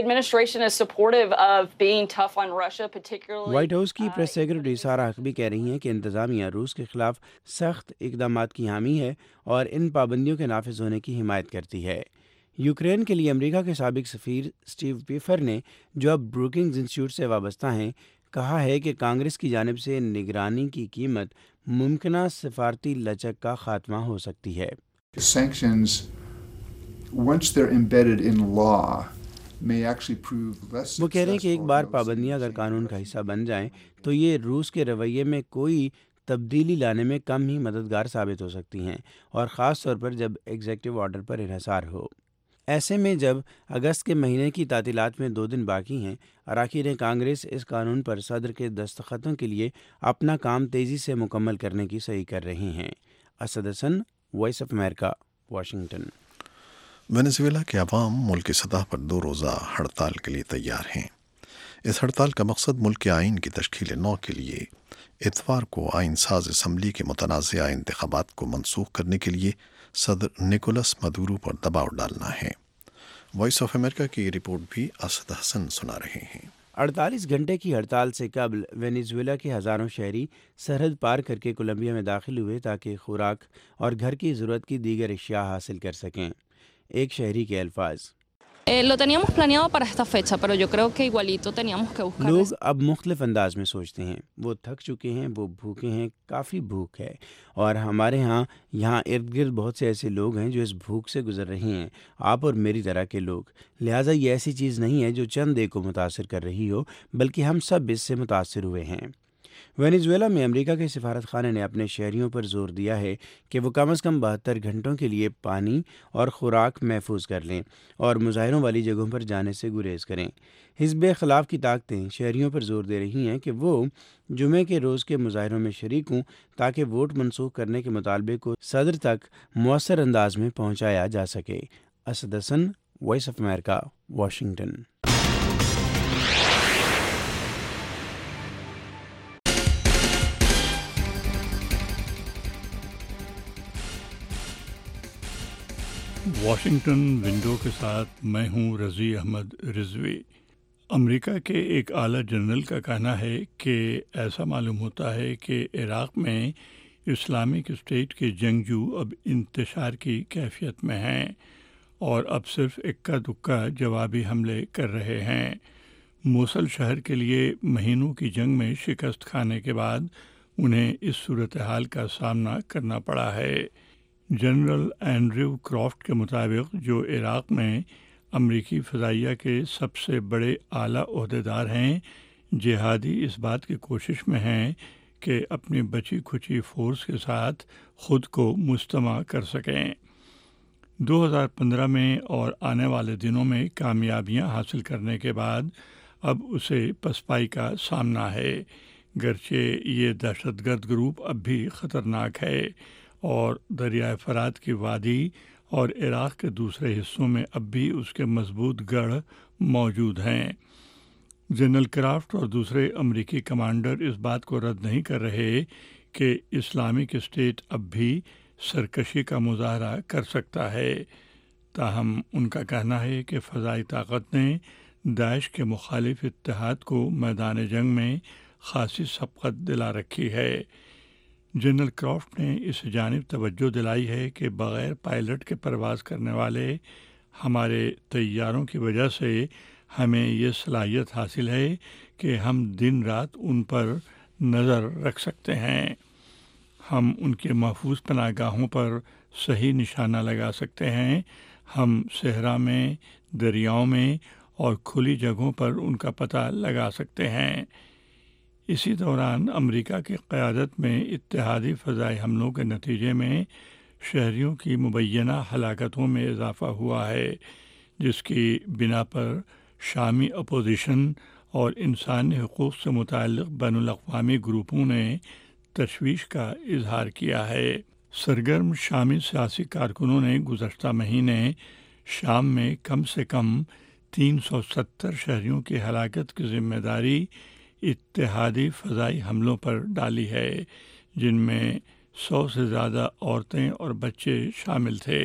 वाइट हाउस की प्रेस सेक्रेटरी सारा हकबी कह रही हैं कि इंतज़ामिया रूस के खिलाफ सख्त इकदामात की हामी है और इन पाबंदियों के नाफिज होने की हिमायत करती है। यूक्रेन के लिए अमेरिका के साबिक सफ़ीर स्टीव पीफर ने, जो अब ब्रूकिंग्स इंस्टीट्यूट से वाबस्ता हैं, कहा है कि कांग्रेस की जानिब से निगरानी की कीमत मुमकिना सिफारती लचक का खात्मा हो सकती है। Sanctions, once they're embedded in law, may actually prove less वो कह रहे हैं कि एक बार पाबंदियां अगर कानून का हिस्सा बन जाएं तो ये रूस के रवैये में कोई तब्दीली लाने में कम ही मददगार साबित हो सकती हैं, और ख़ास तौर पर जब एग्जीक्यूटिव ऑर्डर पर इन्हिसार हो। ऐसे में जब अगस्त के महीने की तातीलात में 2 दिन बाकी हैं, अराकीन कांग्रेस इस कानून पर सदर के दस्तखतों के लिए अपना काम तेज़ी से मुकम्मल करने की सही कर रहे हैं। Asad Hasan, voice of America, Washington. Venezuela के अवाम मुल्क की सतह पर 2 रोज़ा हड़ताल के लिए तैयार हैं। इस हड़ताल का मकसद मुल्क के आइन की तश्कील नौ के लिए इतवार को आइन साज असम्बली के मुतनाज़ा इंतखाबात को मनसूख करने के लिए सदर निकोलस मदुरो पर दबाव डालना है। वॉइस ऑफ अमेरिका की रिपोर्ट भी असद हसन सुना रहे हैं। 48 घंटे की हड़ताल से कबल वेनेजुएला के हज़ारों शहरी सरहद पार करके कोलंबिया में दाखिल हुए ताकि खुराक और घर की ज़रूरत की दीगर अशिया हासिल कर सकें। एक शहरी के अल्फाज, Lo teníamos planeado para esta fecha, pero yo creo que igualito teníamos que buscar. لوگ اب مختلف انداز میں سوچتے ہیں، وہ تھک چکے ہیں، وہ بھوکے ہیں، کافی بھوک ہے، اور ہمارے یہاں ارد گرد بہت سے ایسے لوگ ہیں جو اس بھوک سے گزر رہے ہیں، آپ اور میری طرح کے لوگ. لہٰذا یہ ایسی چیز نہیں ہے جو چند ایک کو متاثر کر رہی ہو، بلکہ ہم سب اس سے متاثر ہوئے ہیں. وینیزویلا میں امریکہ کے سفارت خانے نے اپنے شہریوں پر زور دیا ہے کہ وہ کم از کم 72 گھنٹوں کے لیے پانی اور خوراک محفوظ کر لیں اور مظاہروں والی جگہوں پر جانے سے گریز کریں. حزب خلاف کی طاقتیں شہریوں پر زور دے رہی ہیں کہ وہ جمعے کے روز کے مظاہروں میں شریک ہوں تاکہ ووٹ منسوخ کرنے کے مطالبے کو صدر تک مؤثر انداز میں پہنچایا جا سکے. Asad Hasan, voice of America, Washington. Washington window کے ساتھ میں ہوں رضی احمد رضوی. امریکہ کے ایک اعلیٰ جنرل کا کہنا ہے کہ ایسا معلوم ہوتا ہے کہ عراق میں اسلامک اسٹیٹ کے جنگجو اب انتشار کی کیفیت میں ہیں اور اب صرف اکا دکا جوابی حملے کر رہے ہیں. موصل شہر کے لیے مہینوں کی جنگ میں شکست کھانے کے بعد انہیں اس صورتحال کا سامنا کرنا پڑا ہے. جنرل اینڈریو کرافٹ کے مطابق جو عراق میں امریکی فضائیہ کے سب سے بڑے اعلیٰ عہدیدار ہیں، جہادی اس بات کی کوشش میں ہیں کہ اپنی بچی کھچی فورس کے ساتھ خود کو مجتمع کر سکیں. 2015 میں اور آنے والے دنوں میں کامیابیاں حاصل کرنے کے بعد اب اسے پسپائی کا سامنا ہے، گرچہ یہ دہشت گرد گروپ اب بھی خطرناک ہے اور دریائے فرات کی وادی اور عراق کے دوسرے حصوں میں اب بھی اس کے مضبوط گڑھ موجود ہیں. جنرل کرافٹ اور دوسرے امریکی کمانڈر اس بات کو رد نہیں کر رہے کہ اسلامک اسٹیٹ اب بھی سرکشی کا مظاہرہ کر سکتا ہے. تاہم ان کا کہنا ہے کہ فضائی طاقت نے داعش کے مخالف اتحاد کو میدان جنگ میں خاصی سبقت دلا رکھی ہے. جنرل کرافٹ نے اس جانب توجہ دلائی ہے کہ بغیر پائلٹ کے پرواز کرنے والے ہمارے طیاروں کی وجہ سے ہمیں یہ صلاحیت حاصل ہے کہ ہم دن رات ان پر نظر رکھ سکتے ہیں. ہم ان کے محفوظ پناہ گاہوں پر صحیح نشانہ لگا سکتے ہیں. ہم صحرا میں، دریاؤں میں اور کھلی جگہوں پر ان کا پتہ لگا سکتے ہیں. اسی دوران امریکہ کی قیادت میں اتحادی فضائی حملوں کے نتیجے میں شہریوں کی مبینہ ہلاکتوں میں اضافہ ہوا ہے، جس کی بنا پر شامی اپوزیشن اور انسانی حقوق سے متعلق بین الاقوامی گروپوں نے تشویش کا اظہار کیا ہے. سرگرم شامی سیاسی کارکنوں نے گزشتہ مہینے شام میں کم سے کم 370 شہریوں کی ہلاکت کی ذمہ داری اتحادی فضائی حملوں پر ڈالی ہے، جن میں 100 سے زیادہ عورتیں اور بچے شامل تھے.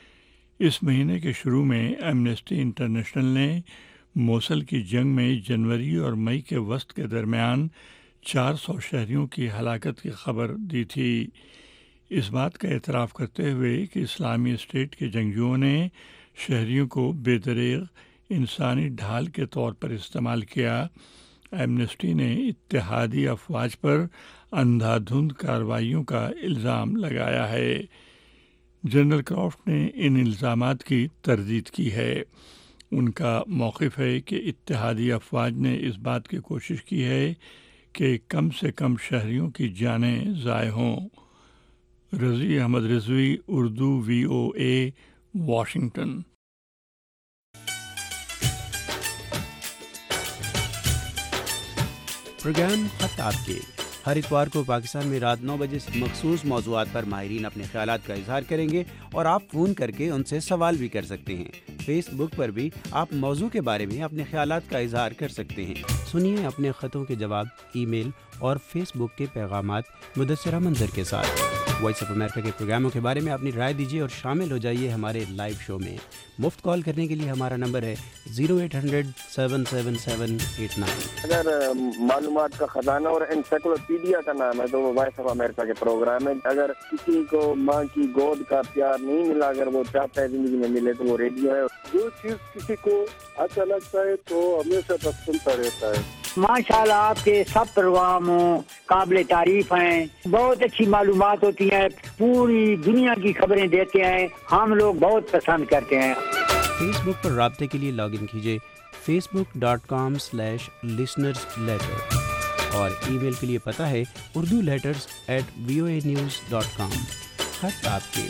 اس مہینے کے شروع میں ایمنسٹی انٹرنیشنل نے موصل کی جنگ میں جنوری اور مئی کے وسط کے درمیان 400 شہریوں کی ہلاکت کی خبر دی تھی. اس بات کا اعتراف کرتے ہوئے کہ اسلامی اسٹیٹ کے جنگجوؤں نے شہریوں کو بے دریغ انسانی ڈھال کے طور پر استعمال کیا، ایمنسٹی نے اتحادی افواج پر اندھا دھند کارروائیوں کا الزام لگایا ہے. جنرل کرافٹ نے ان الزامات کی تردید کی ہے. ان کا موقف ہے کہ اتحادی افواج نے اس بات کی کوشش کی ہے کہ کم سے کم شہریوں کی جانیں ضائع ہوں. Razi Ahmed Rizvi, Urdu VOA، Washington. Program خط آپ کے ہر اتوار کو پاکستان میں رات 9 بجے سے مخصوص موضوعات پر ماہرین اپنے خیالات کا اظہار کریں گے اور آپ فون کر کے ان سے سوال بھی کر سکتے ہیں. فیس بک پر بھی آپ موضوع کے بارے میں اپنے خیالات کا اظہار کر سکتے ہیں. سنیے اپنے خطوں کے جواب ای میل اور فیس بک کے پیغامات مدثرہ منظر کے ساتھ۔ وائس آف امریکہ کے پروگراموں کے بارے میں اپنی رائے دیجیے اور شامل ہو جائیے ہمارے لائیو شو میں۔ مفت کال کرنے کے لیے ہمارا نمبر ہے 0800-777-89۔ اگر معلومات کا خزانہ اور انسائکلوپیڈیا کا نام ہے تو وہ وائس آف امریکہ کے پروگرام ہے۔ اگر کسی کو ماں کی گود کا پیار نہیں ملا، اگر وہ چاہتا ہے زندگی میں ملے تو وہ ریڈیو ہے۔ جو چیز کسی کو اچھا لگتا ہے تو ہمیشہ تک سنتا رہتا ہے۔ ماشاءاللہ آپ کے سب پروگرام قابل تعریف ہیں، بہت اچھی معلومات ہوتی ہیں، پوری دنیا کی خبریں دیتے ہیں، ہم لوگ بہت پسند کرتے ہیں۔ فیس بک پر رابطے کے لیے لاگ ان کیجیے facebook.com/listenersletter اور ای میل کے لیے پتہ ہے urduletters@voanews.com۔ خط آپ کے۔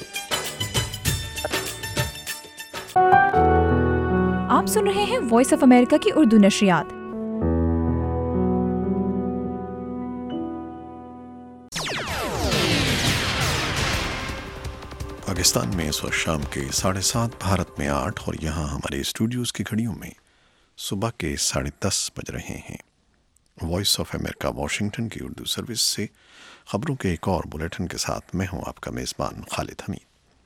آپ سن رہے ہیں وائس آف امریکہ کی اردو نشریات۔ پاکستان میں اس وقت شام کے 7:30، بھارت میں 8 اور یہاں ہمارے اسٹوڈیوز کی گھڑیوں میں صبح کے 10:30 بج رہے ہیں۔ وائس آف امریکہ واشنگٹن کی اردو سروس سے خبروں کے ایک اور بلیٹن کے ساتھ میں ہوں آپ کا میزبان خالد حمید۔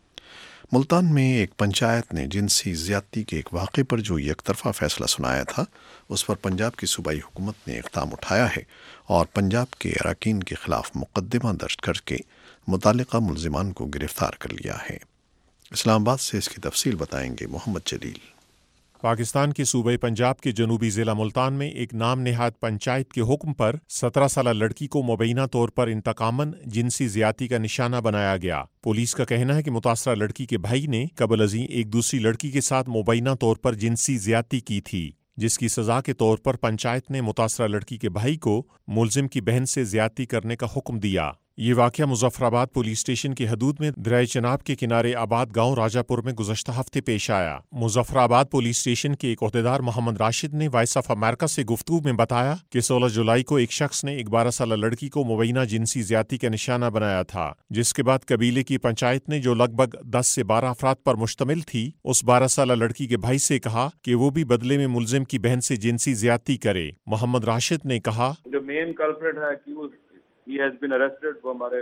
ملتان میں ایک پنچایت نے جنسی زیادتی کے ایک واقعے پر جو یک طرفہ فیصلہ سنایا تھا، اس پر پنجاب کی صوبائی حکومت نے اقدام اٹھایا ہے اور پنجاب کے اراکین کے خلاف مقدمہ درج کر کے متعلقہ ملزمان کو گرفتار کر لیا ہے۔ اسلام آباد سے اس کی تفصیل بتائیں گے محمد جلیل۔ پاکستان کے صوبے پنجاب کے جنوبی ضلع ملتان میں ایک نام نہاد پنچایت کے حکم پر 17 سالہ لڑکی کو مبینہ طور پر انتقاماً جنسی زیادتی کا نشانہ بنایا گیا۔ پولیس کا کہنا ہے کہ متاثرہ لڑکی کے بھائی نے قبل ازیں ایک دوسری لڑکی کے ساتھ مبینہ طور پر جنسی زیادتی کی تھی، جس کی سزا کے طور پر پنچایت نے متاثرہ لڑکی کے بھائی کو ملزم کی بہن سے زیادتی کرنے کا حکم دیا۔ یہ واقعہ مظفر آباد پولیس اسٹیشن کی حدود میں دریائے چناب کے کنارے آباد گاؤں راجہ پور میں گزشتہ ہفتے پیش آیا۔ مظفر آباد پولیس اسٹیشن کے ایک عہدیدار محمد راشد نے وائس آف امریکہ سے گفتگو میں بتایا کہ 16 جولائی کو ایک شخص نے ایک 12 سالہ لڑکی کو مبینہ جنسی زیادتی کا نشانہ بنایا تھا، جس کے بعد قبیلے کی پنچایت نے جو لگ بھگ 10 سے 12 افراد پر مشتمل تھی، اس 12 سالہ لڑکی کے بھائی سے کہا کہ وہ بھی بدلے میں ملزم کی بہن سے جنسی زیادتی کرے۔ محمد راشد نے کہا جو مین کلپریٹ ہے he has been arrested،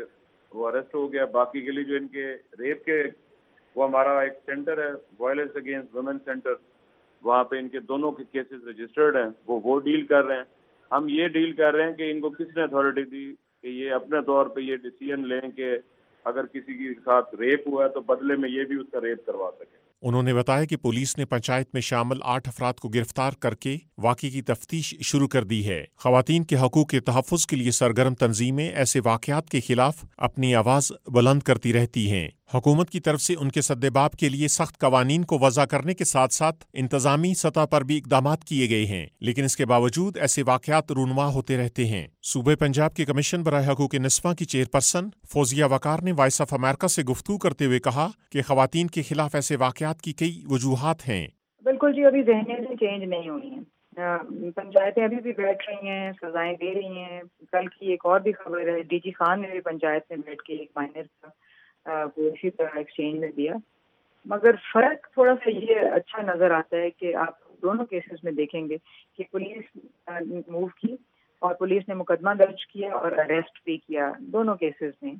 وہ ارسٹ ہو گیا۔ باقی کے لیے جو ان کے ریپ کے وہ ہمارا ایک سینٹر ہے وائلنس اگینسٹ ویمن سینٹر، وہاں پہ ان کے دونوں کے کیسز رجسٹرڈ ہیں، وہ ڈیل کر رہے ہیں۔ ہم یہ ڈیل کر رہے ہیں کہ ان کو کس نے اتھارٹی دی کہ یہ اپنے طور پہ یہ ڈیسیژن لیں کہ اگر کسی کے ساتھ ریپ ہوا ہے تو بدلے میں یہ بھی اس کا ریپ کروا سکے۔ انہوں نے بتایا کہ پولیس نے پنچایت میں شامل 8 افراد کو گرفتار کر کے واقعے کی تفتیش شروع کر دی ہے۔ خواتین کے حقوق کے تحفظ کے لیے سرگرم تنظیمیں ایسے واقعات کے خلاف اپنی آواز بلند کرتی رہتی ہیں۔ حکومت کی طرف سے ان کے سدباب کے لیے سخت قوانین کو وضع کرنے کے ساتھ ساتھ انتظامی سطح پر بھی اقدامات کیے گئے ہیں، لیکن اس کے باوجود ایسے واقعات رونما ہوتے رہتے ہیں۔ صوبے پنجاب کے کمیشن برائے حقوق نسواں کی چیئرپرسن فوزیہ وقار نے وائس آف امریکہ سے گفتگو کرتے ہوئے کہا کہ خواتین کے خلاف ایسے واقعات کی کئی وجوہات ہیں۔ بالکل جی، ابھی ذہنیتیں چینج نہیں ہوئی ہیں، پنچایتیں ابھی بھی بیٹھ رہی ہیں، سزائیں دے رہی ہیں۔ کل کی ایک اور بھی خبر ہے، ڈی جی خان نے بھی پنچایت میں بیٹھ کے ایک مائنر کا کو اسی طرح ایکسچینج میں دیا، مگر فرق تھوڑا سا یہ اچھا نظر آتا ہے کہ آپ دونوں کیسز میں دیکھیں گے کہ پولیس موو کی اور پولیس نے مقدمہ درج کیا اور اریسٹ بھی کیا دونوں کیسز میں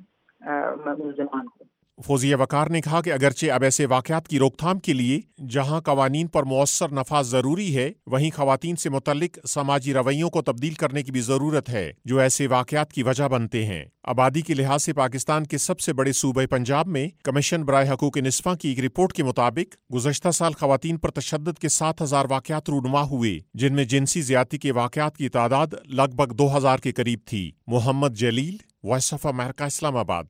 ملزمان کو۔ فوزیہ وقار نے کہا کہ اگرچہ اب ایسے واقعات کی روک تھام کے لیے جہاں قوانین پر مؤثر نفاذ ضروری ہے، وہیں خواتین سے متعلق سماجی رویوں کو تبدیل کرنے کی بھی ضرورت ہے جو ایسے واقعات کی وجہ بنتے ہیں۔ آبادی کے لحاظ سے پاکستان کے سب سے بڑے صوبے پنجاب میں کمیشن برائے حقوق نسواں کی ایک رپورٹ کے مطابق گزشتہ سال خواتین پر تشدد کے 7000 واقعات رونما ہوئے، جن میں جنسی زیادتی کے واقعات کی تعداد لگ بھگ 2000 کے قریب تھی۔ محمد جلیل، وائس آف امریکہ، اسلام آباد۔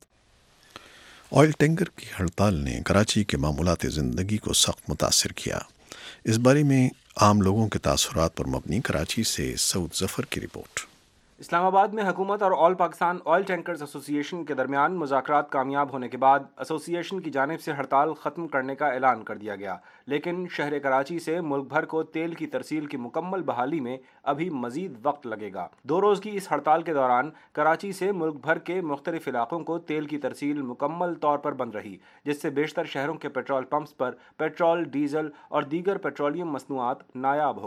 آئل ٹینکر کی ہڑتال نے کراچی کے معمولات زندگی کو سخت متاثر کیا۔ اس بارے میں عام لوگوں کے تاثرات پر مبنی کراچی سے سعود ظفر کی رپورٹ۔ اسلام آباد میں حکومت اور آل پاکستان آئل ٹینکرز ایسوسی ایشن کے درمیان مذاکرات کامیاب ہونے کے بعد ایسوسی ایشن کی جانب سے ہڑتال ختم کرنے کا اعلان کر دیا گیا، لیکن شہر کراچی سے ملک بھر کو تیل کی ترسیل کی مکمل بحالی میں ابھی مزید وقت لگے گا۔ 2 روز کی اس ہڑتال کے دوران کراچی سے ملک بھر کے مختلف علاقوں کو تیل کی ترسیل مکمل طور پر بند رہی، جس سے بیشتر شہروں کے پیٹرول پمپس پر پیٹرول، ڈیزل اور دیگر پیٹرولیم مصنوعات نایاب ہو گئیں۔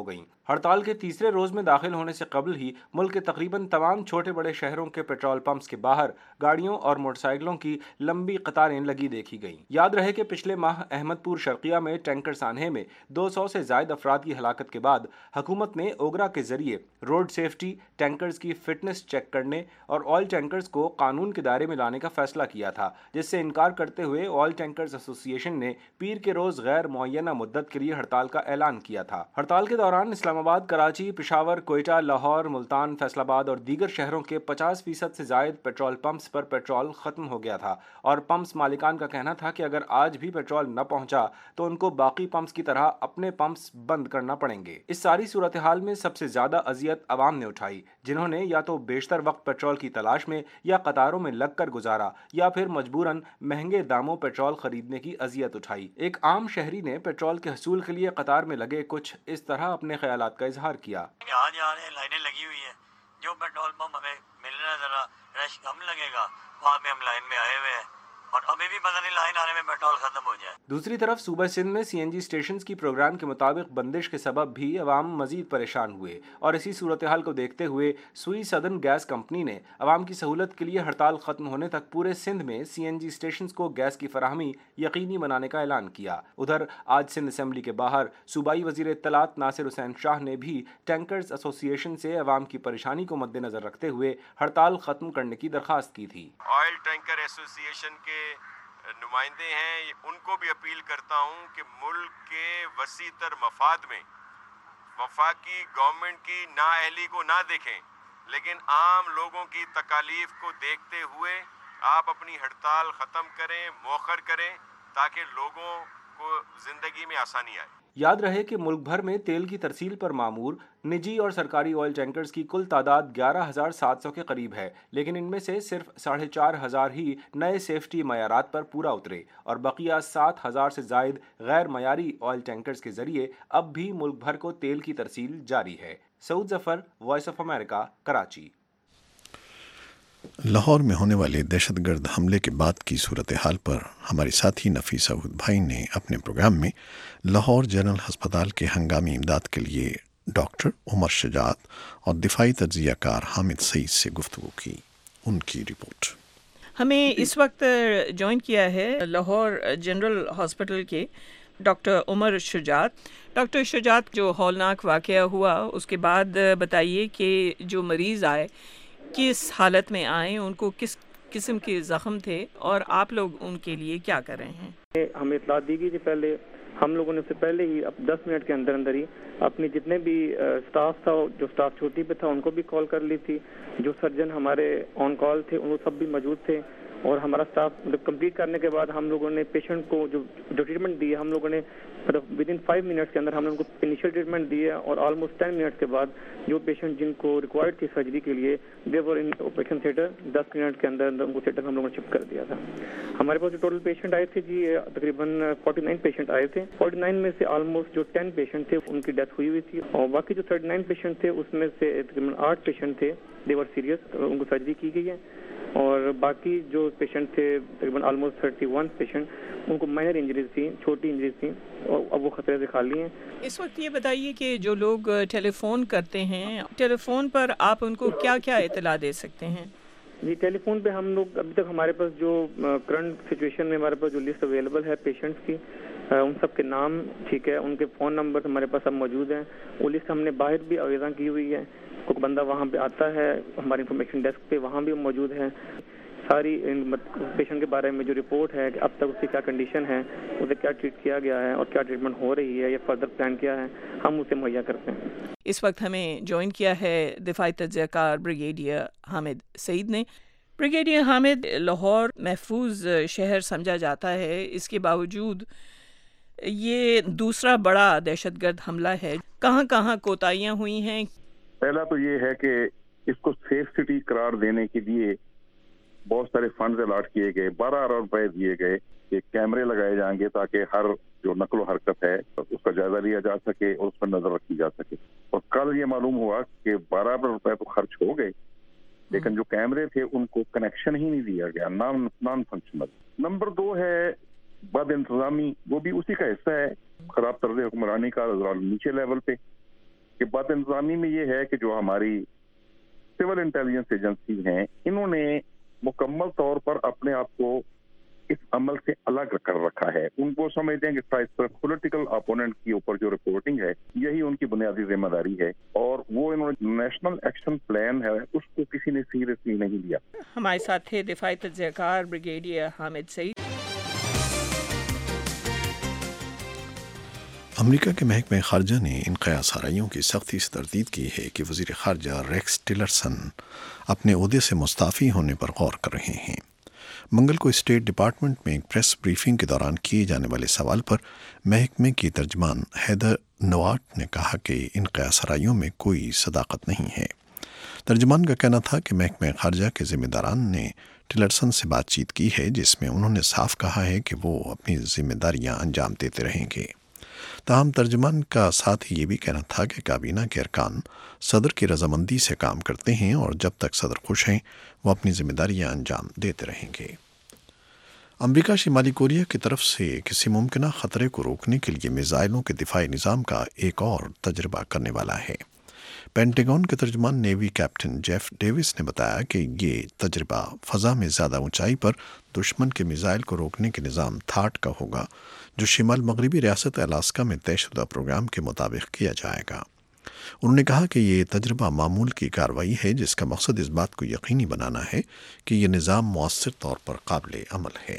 हड़ताल के तीसरे रोज में दाखिल होने से कबल ही मुल्क के तकरीबन तमाम छोटे बड़े शहरों के पेट्रोल पंप्स के बाहर गाड़ियों और मोटरसाइकिलों की लंबी कतारें लगी देखी गईं। याद रहे कि पिछले माह अहमदपुर शर्किया में टैंकर सान्हे में 200 से जायद अफराद की हलाकत के बाद हुकूमत ने ओगरा के जरिए रोड सेफ्टी, टैंकर्स की फिटनेस चेक करने और ऑयल टैंकर्स को कानून के दायरे में लाने का फैसला किया था, जिससे इनकार करते हुए ऑयल टैंकर्स एसोसिएशन ने पीर के रोज गैर मुअय्यना मुद्दत के लिए हड़ताल का ऐलान किया था। हड़ताल के दौरान इस्लामाबाद, कराची, पेशावर, कोयटा, लाहौर, मुल्तान, फैसलाबाद और दीगर शहरों के 50% से जायद पेट्रोल पंप्स पर पेट्रोल खत्म हो गया था और पंप्स मालिकान का कहना था कि अगर आज भी पेट्रोल न पहुंचा तो उनको बाकी पंप्स की तरह अपने पंप्स बंद करना पड़ेंगे। इस सारी सूरत हाल में सबसे ज्यादा अजियत अवाम ने उठाई, जिन्होंने या तो बेशतर वक्त पेट्रोल की तलाश में या कतारों में लगकर गुजारा या फिर मजबूरन महंगे दामों पेट्रोल खरीदने की अजियत उठाई। एक आम शहरी ने पेट्रोल के हसूल के लिए कतार में लगे कुछ इस तरह अपने ख्यालात का इजहार किया। आज लाइनें लगी हुई है, जो पेट्रोल पंप हमें मिलना जरा रश कम लगेगा, वहाँ पे हम लाइन में आए हुए हैं और अभी भी पता नहीं लाइन आने में पेट्रोल खत्म हो जाए। दूसरी तरफ सूबा सिंध में सीएनजी स्टेशन की प्रोग्राम के मुताबिक बंदिश के सबब भी अवाम मजीद परेशान हुए और इसी सूरत हाल को देखते हुए सुई सदर्न गैस कंपनी ने अवाम की सहूलत के लिए हड़ताल खत्म होने तक पूरे सिंध में सीएनजी स्टेशन को गैस की फराहमी यकीनी बनाने का ऐलान किया। उधर आज सिंध असेंबली के बाहर सूबाई वजीर इत्तलात नासिर हुसैन शाह ने भी टैंकर्स एसोसिएशन से अवाम की परेशानी को मद्देनजर रखते हुए हड़ताल खत्म करने की दरखास्त की थी। ऑयल टैंकर एसोसिएशन के नुमाइंदे हैं, उनको भी अपील करता हूं कि मुल्क के वसी तर मफाद में वफाकी गवर्नमेंट की नाअहली को ना देखें, लेकिन आम लोगों की तकालीफ को देखते हुए आप अपनी हड़ताल ख़त्म करें, मौखर करें, ताकि लोगों को ज़िंदगी में आसानी आए। याद रहे कि मुल्क भर में तेल की तरसील पर मामूर निजी और सरकारी ऑयल टैंकर्स की कुल तादाद 11,700 के करीब है, लेकिन इनमें से सिर्फ 4,500 ही नए सेफ्टी मयारात पर पूरा उतरे और बकिया 7,000 से जायद गैर मयारी ऑयल टैंकर्स के जरिए अब भी मुल्क भर को तेल की तरसील जारी है। Saud Zafar, voice of America, Karachi. Lahore में होने वाले दहशतगर्द हमले के बाद की सूरत हाल पर हमारे साथी नफीस अहूद भाई ने अपने प्रोग्राम में लाहौर जनरल अस्पताल के हंगामी इमदाद के लिए डॉक्टर उमर शुजात और दिफाई तज्जियाकार हामिद सईद से गुफ्तगू की। उनकी रिपोर्ट। हमें इस वक्त ज्वाइन किया है लाहौर जनरल हॉस्पिटल के डॉक्टर उमर शुजात। डॉक्टर शुजात, जो हौलनाक वाक़या हुआ उसके बाद बताइए कि जो मरीज़ आए किस हालत में आए, उनको किस किस्म के ज़ख्म थे और आप लोग उनके लिए क्या कर रहे हैं? हमें इत्तला दी गई थी पहले, हम लोगों ने उससे पहले ही अब 10 मिनट के अंदर अंदर ही अपने जितने भी स्टाफ था, जो स्टाफ छुट्टी पे था उनको भी कॉल कर ली थी, जो सर्जन हमारे ऑन कॉल थे वो सब भी मौजूद थे और हमारा स्टाफ कंप्लीट करने के बाद हम लोगों ने पेशेंट को जो ट्रीटमेंट दी है, हम लोगों ने मतलब विद इन 5 मिनट्स के अंदर हमने उनको इनिशियल ट्रीटमेंट दी है और ऑलमोस्ट 10 मिनट्स के बाद जो पेशेंट जिनको रिक्वायर्ड थी सर्जरी के लिए they were in operation theatre, 10 minute के अंदर अंदर उनको थिएटर हम लोगों ने शिफ्ट कर दिया था। हमारे पास जो टोटल पेशेंट आए थे जी तकरीबन 49 पेशेंट आए थे। 49 में से ऑलमोस्ट जो 10 पेशेंट थे उनकी डेथ हुई थी और बाकी जो 39 पेशेंट थे उसमें से तकरीबन 8 पेशेंट थे दे वर सीरियस, उनको सर्जरी की गई है और बाकी जो पेशेंट थे तकरीबन ऑलमोस्ट 31 पेशेंट उनको माइनर इंजरीज थी, छोटी इंजरीज थी और अब वो खतरे से खाली हैं। इस वक्त ये बताइए कि जो लोग टेलीफोन करते हैं, टेलीफोन पर आप उनको क्या क्या इत्तला दे सकते हैं? जी, टेलीफोन पे हम लोग अभी तक हमारे पास जो करंट सिचुएशन में हमारे पास जो लिस्ट अवेलेबल है पेशेंट्स की, उन सब के नाम ठीक है, उनके फ़ोन नंबर हमारे पास सब मौजूद हैं। वो लिस्ट हमने बाहर भी आवेदन की हुई है, कोई बंदा वहाँ पे आता है हमारी इंफॉर्मेशन डेस्क पे, वहाँ भी मौजूद है। सारी पेशेंट के बारे में जो रिपोर्ट है कि अब तक उसकी क्या कंडीशन है, उसे क्या ट्रीट किया गया है और क्या ट्रीटमेंट हो रही है या फर्दर प्लान किया है, हम उसे मुहैया करते हैं। इस वक्त हमें ज्वाइन किया है दिफाई तज्जियाकार ब्रिगेडियर हामिद सईद ने। ब्रिगेडियर हामिद, लाहौर महफूज शहर समझा जाता है, इसके बावजूद ये दूसरा बड़ा दहशतगर्द हमला है। कहाँ कहाँ कोताहियाँ हुई हैं? पहला तो ये है कि इसको सेफ सिटी करार देने के लिए बहुत सारे फंड्स अलाट किए गए, 12 अरब रुपए दिए गए कि कैमरे लगाए जाएंगे ताकि हर जो नकलो हरकत है उसका जायजा लिया जा सके और उस पर नजर रखी जा सके। और कल ये मालूम हुआ कि 12 अरब रुपए तो खर्च हो गए, लेकिन जो कैमरे थे उनको कनेक्शन ही नहीं दिया गया, नॉन फंक्शनल। नंबर 2 है बद इंतजामी, वो भी उसी का हिस्सा है, खराब तर्ज हुक्मरानी का नीचे लेवल पे کہ بد انتظامی میں یہ ہے کہ جو ہماری سول انٹیلیجنس ایجنسی ہیں انہوں نے مکمل طور پر اپنے آپ کو اس عمل سے الگ کر رکھا ہے. ان کو سمجھتے ہیں کہ اس پر پولیٹیکل اپوننٹ کے اوپر جو رپورٹنگ ہے یہی ان کی بنیادی ذمہ داری ہے, اور وہ انہوں نے نیشنل ایکشن پلان ہے اس کو کسی نے سیریسلی نہیں لیا. ہمارے ساتھ تھے دفاعی تجزیہ کار بریگیڈیئر حامد سعید. امریکہ کے محکمہ خارجہ نے ان قیاس آرائیوں کی سختی سے تردید کی ہے کہ وزیر خارجہ ریکس ٹیلرسن اپنے عہدے سے مستعفی ہونے پر غور کر رہے ہیں. منگل کو اسٹیٹ ڈپارٹمنٹ میں ایک پریس بریفنگ کے دوران کیے جانے والے سوال پر محکمے کی ترجمان ہیدر نواٹ نے کہا کہ ان قیاس آرائیوں میں کوئی صداقت نہیں ہے. ترجمان کا کہنا تھا کہ محکمہ خارجہ کے ذمہ داران نے ٹیلرسن سے بات چیت کی ہے جس میں انہوں نے صاف کہا ہے کہ وہ اپنی ذمہ داریاں انجام دیتے رہیں گے. تاہم ترجمان کا ساتھ ہی یہ بھی کہنا تھا کہ کابینہ کے ارکان صدر کی رضامندی سے کام کرتے ہیں اور جب تک صدر خوش ہیں وہ اپنی ذمہ داریاں انجام دیتے رہیں گے. امریکہ شمالی کوریا کی طرف سے کسی ممکنہ خطرے کو روکنے کے لیے میزائلوں کے دفاعی نظام کا ایک اور تجربہ کرنے والا ہے. پینٹاگون کے ترجمان نیوی کیپٹن جیف ڈیوس نے بتایا کہ یہ تجربہ فضا میں زیادہ اونچائی پر دشمن کے میزائل کو روکنے کے نظام تھاٹ کا ہوگا جو شمال مغربی ریاست الاسکا میں طے شدہ پروگرام کے مطابق کیا جائے گا. انہوں نے کہا کہ یہ تجربہ معمول کی کارروائی ہے جس کا مقصد اس بات کو یقینی بنانا ہے کہ یہ نظام مؤثر طور پر قابل عمل ہے.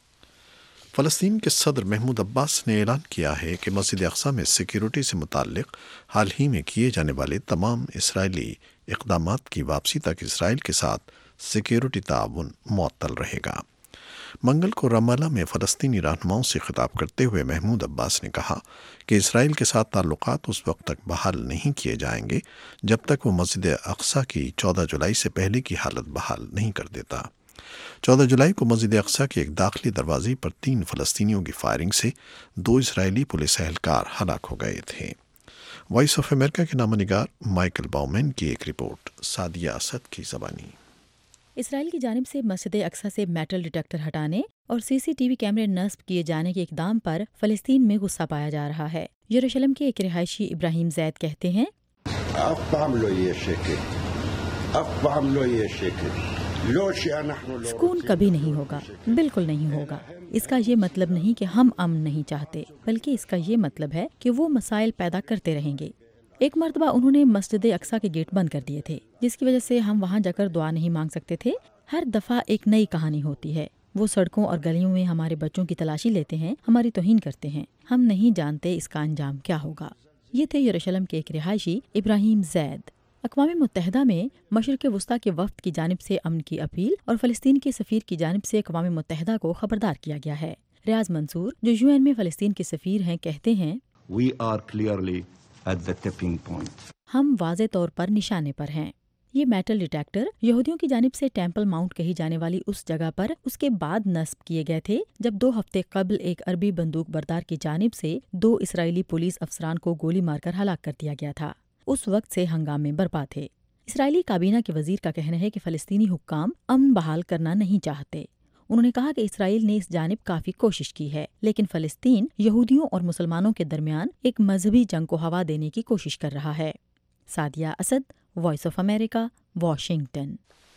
فلسطین کے صدر محمود عباس نے اعلان کیا ہے کہ مسجد اقصی میں سیکیورٹی سے متعلق حال ہی میں کیے جانے والے تمام اسرائیلی اقدامات کی واپسی تک اسرائیل کے ساتھ سیکیورٹی تعاون معطل رہے گا. منگل کو رام اللہ میں فلسطینی رہنماؤں سے خطاب کرتے ہوئے محمود عباس نے کہا کہ اسرائیل کے ساتھ تعلقات اس وقت تک بحال نہیں کیے جائیں گے جب تک وہ مسجد اقصی کی 14 جولائی سے پہلے کی حالت بحال نہیں کر دیتا. 14 جولائی کو مسجد اقصی کے ایک داخلی دروازے پر 3 فلسطینیوں کی فائرنگ سے 2 اسرائیلی پولیس اہلکار ہلاک ہو گئے تھے. وائس آف امریکہ کے نامہ نگار مائیکل باؤمین کی ایک رپورٹ سعدیہ اسد کی زبانی. اسرائیل کی جانب سے مسجد اقصی سے میٹل ڈیٹیکٹر ہٹانے اور سی سی ٹی وی کیمرے نصب کیے جانے کے اقدام پر فلسطین میں غصہ پایا جا رہا ہے. یروشلم کے ایک رہائشی ابراہیم زید کہتے ہیں سکون کبھی نہیں ہوگا، بالکل نہیں ہوگا. اس کا یہ مطلب نہیں کہ ہم امن نہیں چاہتے، بلکہ اس کا یہ مطلب ہے کہ وہ مسائل پیدا کرتے رہیں گے. ایک مرتبہ انہوں نے مسجد اقصی کے گیٹ بند کر دیے تھے جس کی وجہ سے ہم وہاں جا کر دعا نہیں مانگ سکتے تھے. ہر دفعہ ایک نئی کہانی ہوتی ہے. وہ سڑکوں اور گلیوں میں ہمارے بچوں کی تلاشی لیتے ہیں، ہماری توہین کرتے ہیں. ہم نہیں جانتے اس کا انجام کیا ہوگا. یہ تھے یروشلم کے ایک رہائشی ابراہیم زید. اقوام متحدہ میں مشرق وسطیٰ کے وفد کی جانب سے امن کی اپیل اور فلسطین کے سفیر کی جانب سے اقوام متحدہ کو خبردار کیا گیا ہے. ریاض منصور جو UN میں فلسطین کے سفیر ہیں کہتے ہیں We are clearly at the tipping point. ہم واضح طور پر نشانے پر ہیں. یہ میٹل ڈیٹیکٹر یہودیوں کی جانب سے ٹیمپل ماؤنٹ کہی جانے والی اس جگہ پر اس کے بعد نصب کیے گئے تھے جب 2 ہفتے قبل ایک عربی بندوق بردار کی جانب سے 2 اسرائیلی پولیس افسران کو گولی مار کر ہلاک کر دیا گیا تھا. اس وقت سے ہنگامے برپا تھے. اسرائیلی کابینہ کے وزیر کا کہنا ہے کہ فلسطینی حکام امن بحال کرنا نہیں چاہتے. انہوں نے کہا کہ اسرائیل نے اس جانب کافی کوشش کی ہے لیکن فلسطین یہودیوں اور مسلمانوں کے درمیان ایک مذہبی جنگ کو ہوا دینے کی کوشش کر رہا ہے. Sadia Asad, voice of America, Washington.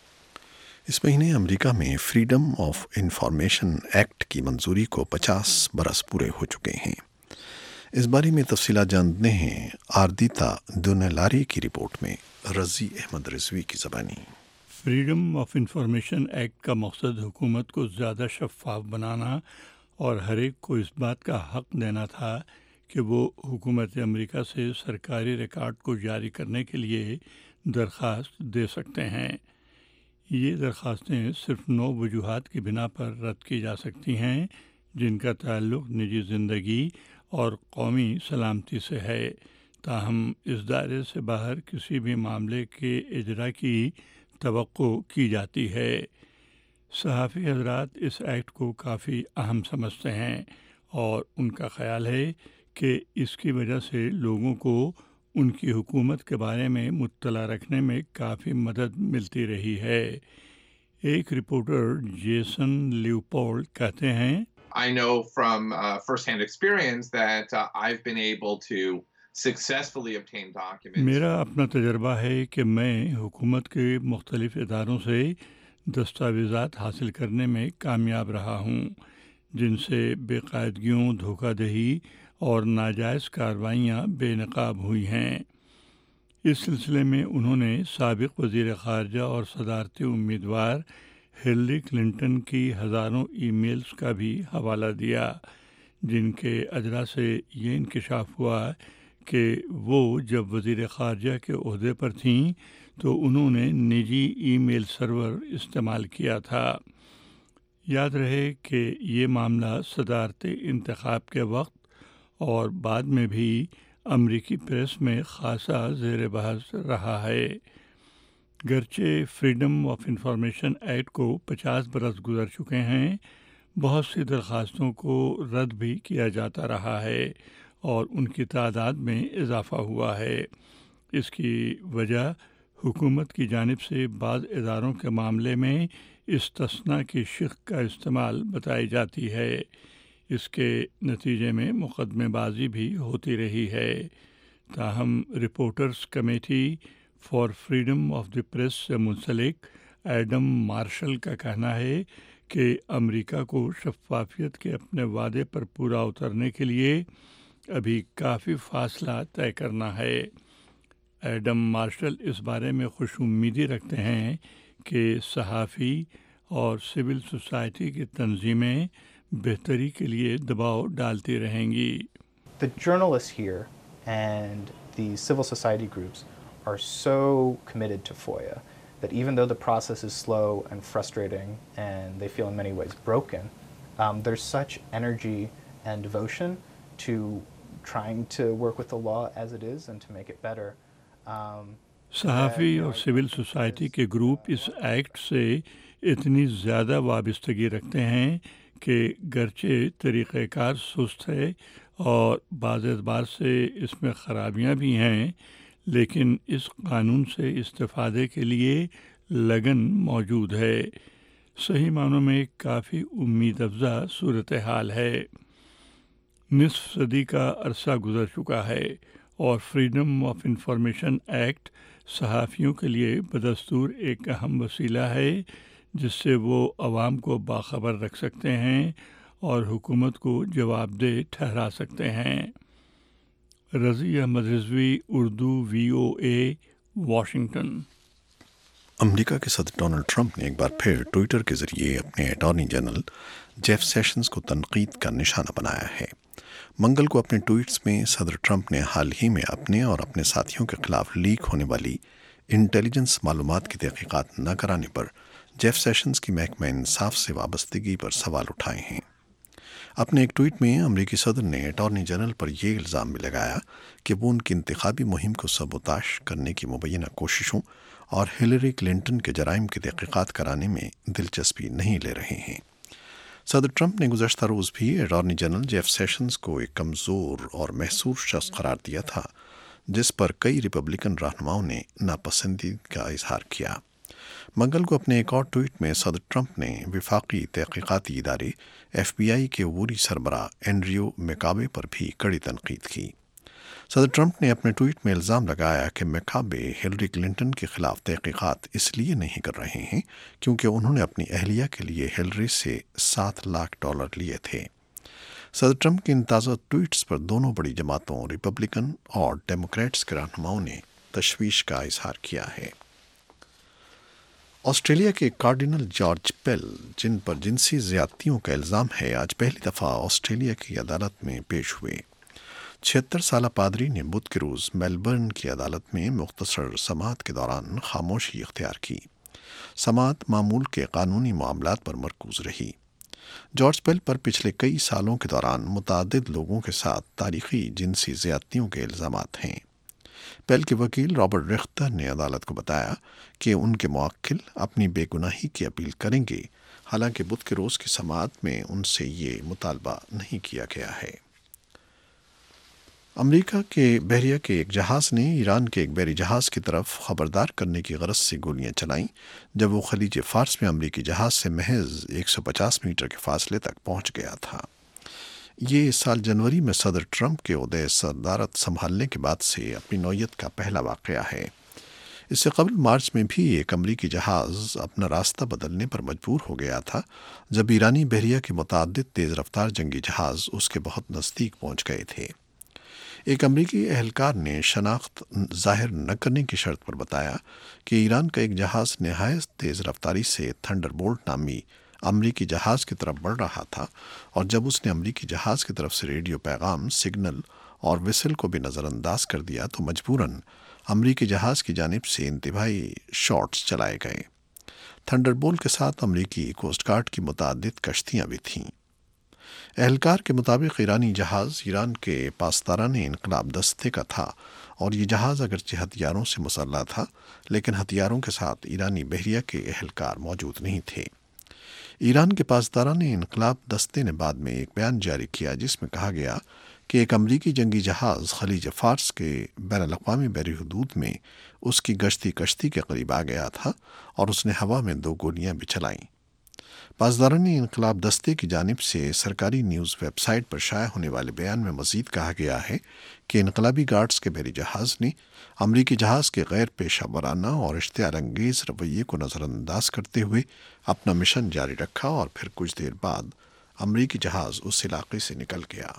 اس مہینے امریکہ میں فریڈم آف انفارمیشن ایکٹ کی منظوری کو 50 برس پورے ہو چکے ہیں. اس بارے میں تفصیلات جانتے ہیں آردیتا دونیلاری کی رپورٹ میں. رضی احمد رضوی کی زبانی. فریڈم آف انفارمیشن ایکٹ کا مقصد حکومت کو زیادہ شفاف بنانا اور ہر ایک کو اس بات کا حق دینا تھا کہ وہ حکومت امریکہ سے سرکاری ریکارڈ کو جاری کرنے کے لیے درخواست دے سکتے ہیں. یہ درخواستیں صرف 9 وجوہات کی بنا پر رد کی جا سکتی ہیں جن کا تعلق نجی زندگی اور قومی سلامتی سے ہے. تاہم اس دائرے سے باہر کسی بھی معاملے کے اجرا کی توقع کی جاتی ہے. صحافی حضرات اس ایکٹ کو کافی اہم سمجھتے ہیں اور ان کا خیال ہے کہ اس کی وجہ سے لوگوں کو ان کی حکومت کے بارے میں مطلع رکھنے میں کافی مدد ملتی رہی ہے. ایک رپورٹر جیسن لیوپولڈ کہتے ہیں I know from first-hand experience that I've been able to successfully obtained documents. میرا اپنا تجربہ ہے کہ میں حکومت کے مختلف اداروں سے دستاویزات حاصل کرنے میں کامیاب رہا ہوں جن سے بے قاعدگیوں، دھوکہ دہی اور ناجائز کارروائیاں بے نقاب ہوئی ہیں۔ اس سلسلے میں انہوں نے سابق وزیر خارجہ اور صدارتی امیدوار ہلری کلنٹن کی ہزاروں ای میلز کا بھی حوالہ دیا جن کے اجرا سے یہ انکشاف ہوا کہ وہ جب وزیر خارجہ کے عہدے پر تھیں تو انہوں نے نجی ای میل سرور استعمال کیا تھا۔ یاد رہے کہ یہ معاملہ صدارتی انتخاب کے وقت اور بعد میں بھی امریکی پریس میں خاصا زیر بحث رہا ہے۔ گرچہ فریڈم آف انفارمیشن ایکٹ کو 50 برس گزر چکے ہیں، بہت سی درخواستوں کو رد بھی کیا جاتا رہا ہے اور ان کی تعداد میں اضافہ ہوا ہے۔ اس کی وجہ حکومت کی جانب سے بعض اداروں کے معاملے میں استثناء کی شق کا استعمال بتائی جاتی ہے۔ اس کے نتیجے میں مقدمے بازی بھی ہوتی رہی ہے۔ تاہم reporters committee for freedom of the press سے منسلک ایڈم مارشل کا کہنا ہے کہ امریکہ کو شفافیت کے اپنے وعدے پر پورا اترنے کے لیے ابھی کافی فاصلہ طے کرنا ہے۔ ایڈم مارشل اس بارے میں خوش امیدی رکھتے ہیں کہ صحافی اور سول سوسائٹی کی تنظیمیں بہتری کے لیے دباؤ ڈالتی رہیں گی۔ The journalists here and the civil society groups are so committed to FOIA that even though the process is slow and frustrating and they feel in many ways broken, there's such energy and devotion to trying to work with the law as it is and to make it better. صحافی اور سول سوسائٹی کے گروپ اس ایکٹ سے اتنی زیادہ وابستگی رکھتے ہیں کہ گرچہ طریقہ کار سست ہے اور بعض اعتبار سے اس میں خرابیاں بھی ہیں، لیکن اس قانون سے استفادے کے لیے لگن موجود ہے۔ صحیح معنوں میں کافی امید افزا صورتحال ہے۔ نصف صدی کا عرصہ گزر چکا ہے اور فریڈم آف انفارمیشن ایکٹ صحافیوں کے لیے بدستور ایک اہم وسیلہ ہے جس سے وہ عوام کو باخبر رکھ سکتے ہیں اور حکومت کو جواب دہ ٹھہرا سکتے ہیں۔ Razi Ahmed Rizvi, Urdu VOA، Washington. امریکہ کے صدر ڈونلڈ ٹرمپ نے ایک بار پھر ٹویٹر کے ذریعے اپنے اٹارنی جنرل جیف سیشنز کو تنقید کا نشانہ بنایا ہے۔ منگل کو اپنے ٹویٹس میں صدر ٹرمپ نے حال ہی میں اپنے اور اپنے ساتھیوں کے خلاف لیک ہونے والی انٹیلیجنس معلومات کی تحقیقات نہ کرانے پر جیف سیشنز کی محکمہ انصاف سے وابستگی پر سوال اٹھائے ہیں۔ اپنے ایک ٹویٹ میں امریکی صدر نے اٹارنی جنرل پر یہ الزام بھی لگایا کہ وہ ان کی انتخابی مہم کو سبوتاش کرنے کی مبینہ کوششوں اور ہلری کلنٹن کے جرائم کی تحقیقات کرانے میں دلچسپی نہیں لے رہے ہیں۔ صدر ٹرمپ نے گزشتہ روز بھی اٹارنی جنرل جیف سیشنز کو ایک کمزور اور محصور شخص قرار دیا تھا جس پر کئی ریپبلکن رہنماؤں نے ناپسندیدگی کا اظہار کیا۔ منگل کو اپنے ایک اور ٹویٹ میں صدر ٹرمپ نے وفاقی تحقیقاتی ادارے FBI کے عبوری سربراہ اینڈریو میکابے پر بھی کڑی تنقید کی۔ صدر ٹرمپ نے اپنے ٹویٹ میں الزام لگایا کہ میکابے ہلری کلنٹن کے خلاف تحقیقات اس لیے نہیں کر رہے ہیں کیونکہ انہوں نے اپنی اہلیہ کے لیے ہلری سے $7 لاکھ لیے تھے۔ صدر ٹرمپ کے ان تازہ ٹویٹس پر دونوں بڑی جماعتوں ریپبلکن اور ڈیموکریٹس کے رہنماؤں نے تشویش کا اظہار کیا ہے۔ آسٹریلیا کے کارڈینل جارج پیل، جن پر جنسی زیادتیوں کا الزام ہے، آج پہلی دفعہ آسٹریلیا کی عدالت میں پیش ہوئے۔ 76 سالہ پادری نے بدھ کے روز میلبرن کی عدالت میں مختصر سماعت کے دوران خاموشی اختیار کی۔ سماعت معمول کے قانونی معاملات پر مرکوز رہی۔ جارج پیل پر پچھلے کئی سالوں کے دوران متعدد لوگوں کے ساتھ تاریخی جنسی زیادتیوں کے الزامات ہیں۔ پیل کے وکیل رابرٹ ریختر نے عدالت کو بتایا کہ ان کے موکل اپنی بے گناہی کی اپیل کریں گے، حالانکہ بدھ کے روز کی سماعت میں ان سے یہ مطالبہ نہیں کیا گیا ہے۔ امریکہ کے بحریہ کے ایک جہاز نے ایران کے ایک بحری جہاز کی طرف خبردار کرنے کی غرض سے گولیاں چلائیں جب وہ خلیج فارس میں امریکی جہاز سے محض 150 میٹر کے فاصلے تک پہنچ گیا تھا۔ یہ اس سال جنوری میں صدر ٹرمپ کے عہدۂ صدارت سنبھالنے کے بعد سے اپنی نوعیت کا پہلا واقعہ ہے۔ اس سے قبل مارچ میں بھی ایک امریکی جہاز اپنا راستہ بدلنے پر مجبور ہو گیا تھا جب ایرانی بحریہ کے متعدد تیز رفتار جنگی جہاز اس کے بہت نزدیک پہنچ گئے تھے۔ ایک امریکی اہلکار نے شناخت ظاہر نہ کرنے کی شرط پر بتایا کہ ایران کا ایک جہاز نہایت تیز رفتاری سے تھنڈر بولٹ نامی امریکی جہاز کی طرف بڑھ رہا تھا، اور جب اس نے امریکی جہاز کی طرف سے ریڈیو پیغام، سگنل اور وسل کو بھی نظر انداز کر دیا تو مجبوراً امریکی جہاز کی جانب سے انتہائی شاٹس چلائے گئے۔ تھنڈر بولٹ کے ساتھ امریکی کوسٹ گارڈ کی متعدد کشتیاں بھی تھیں۔ اہلکار کے مطابق ایرانی جہاز ایران کے پاسداران انقلاب دستے کا تھا، اور یہ جہاز اگرچہ ہتھیاروں سے مسلح تھا لیکن ہتھیاروں کے ساتھ ایرانی بحریہ کے اہلکار موجود نہیں تھے۔ ایران کے پاسداران انقلاب دستے نے بعد میں ایک بیان جاری کیا جس میں کہا گیا کہ ایک امریکی جنگی جہاز خلیج فارس کے بین الاقوامی بحری حدود میں اس کی گشتی کشتی کے قریب آ گیا تھا اور اس نے ہوا میں 2 گولیاں بھی چلائیں۔ پاسداران انقلاب دستے کی جانب سے سرکاری نیوز ویب سائٹ پر شائع ہونے والے بیان میں مزید کہا گیا ہے کہ انقلابی گارڈز کے بحری جہاز نے امریکی جہاز کے غیر پیشہ ورانہ اور اشتعال انگیز رویے کو نظر انداز کرتے ہوئے اپنا مشن جاری رکھا، اور پھر کچھ دیر بعد امریکی جہاز اس علاقے سے نکل گیا۔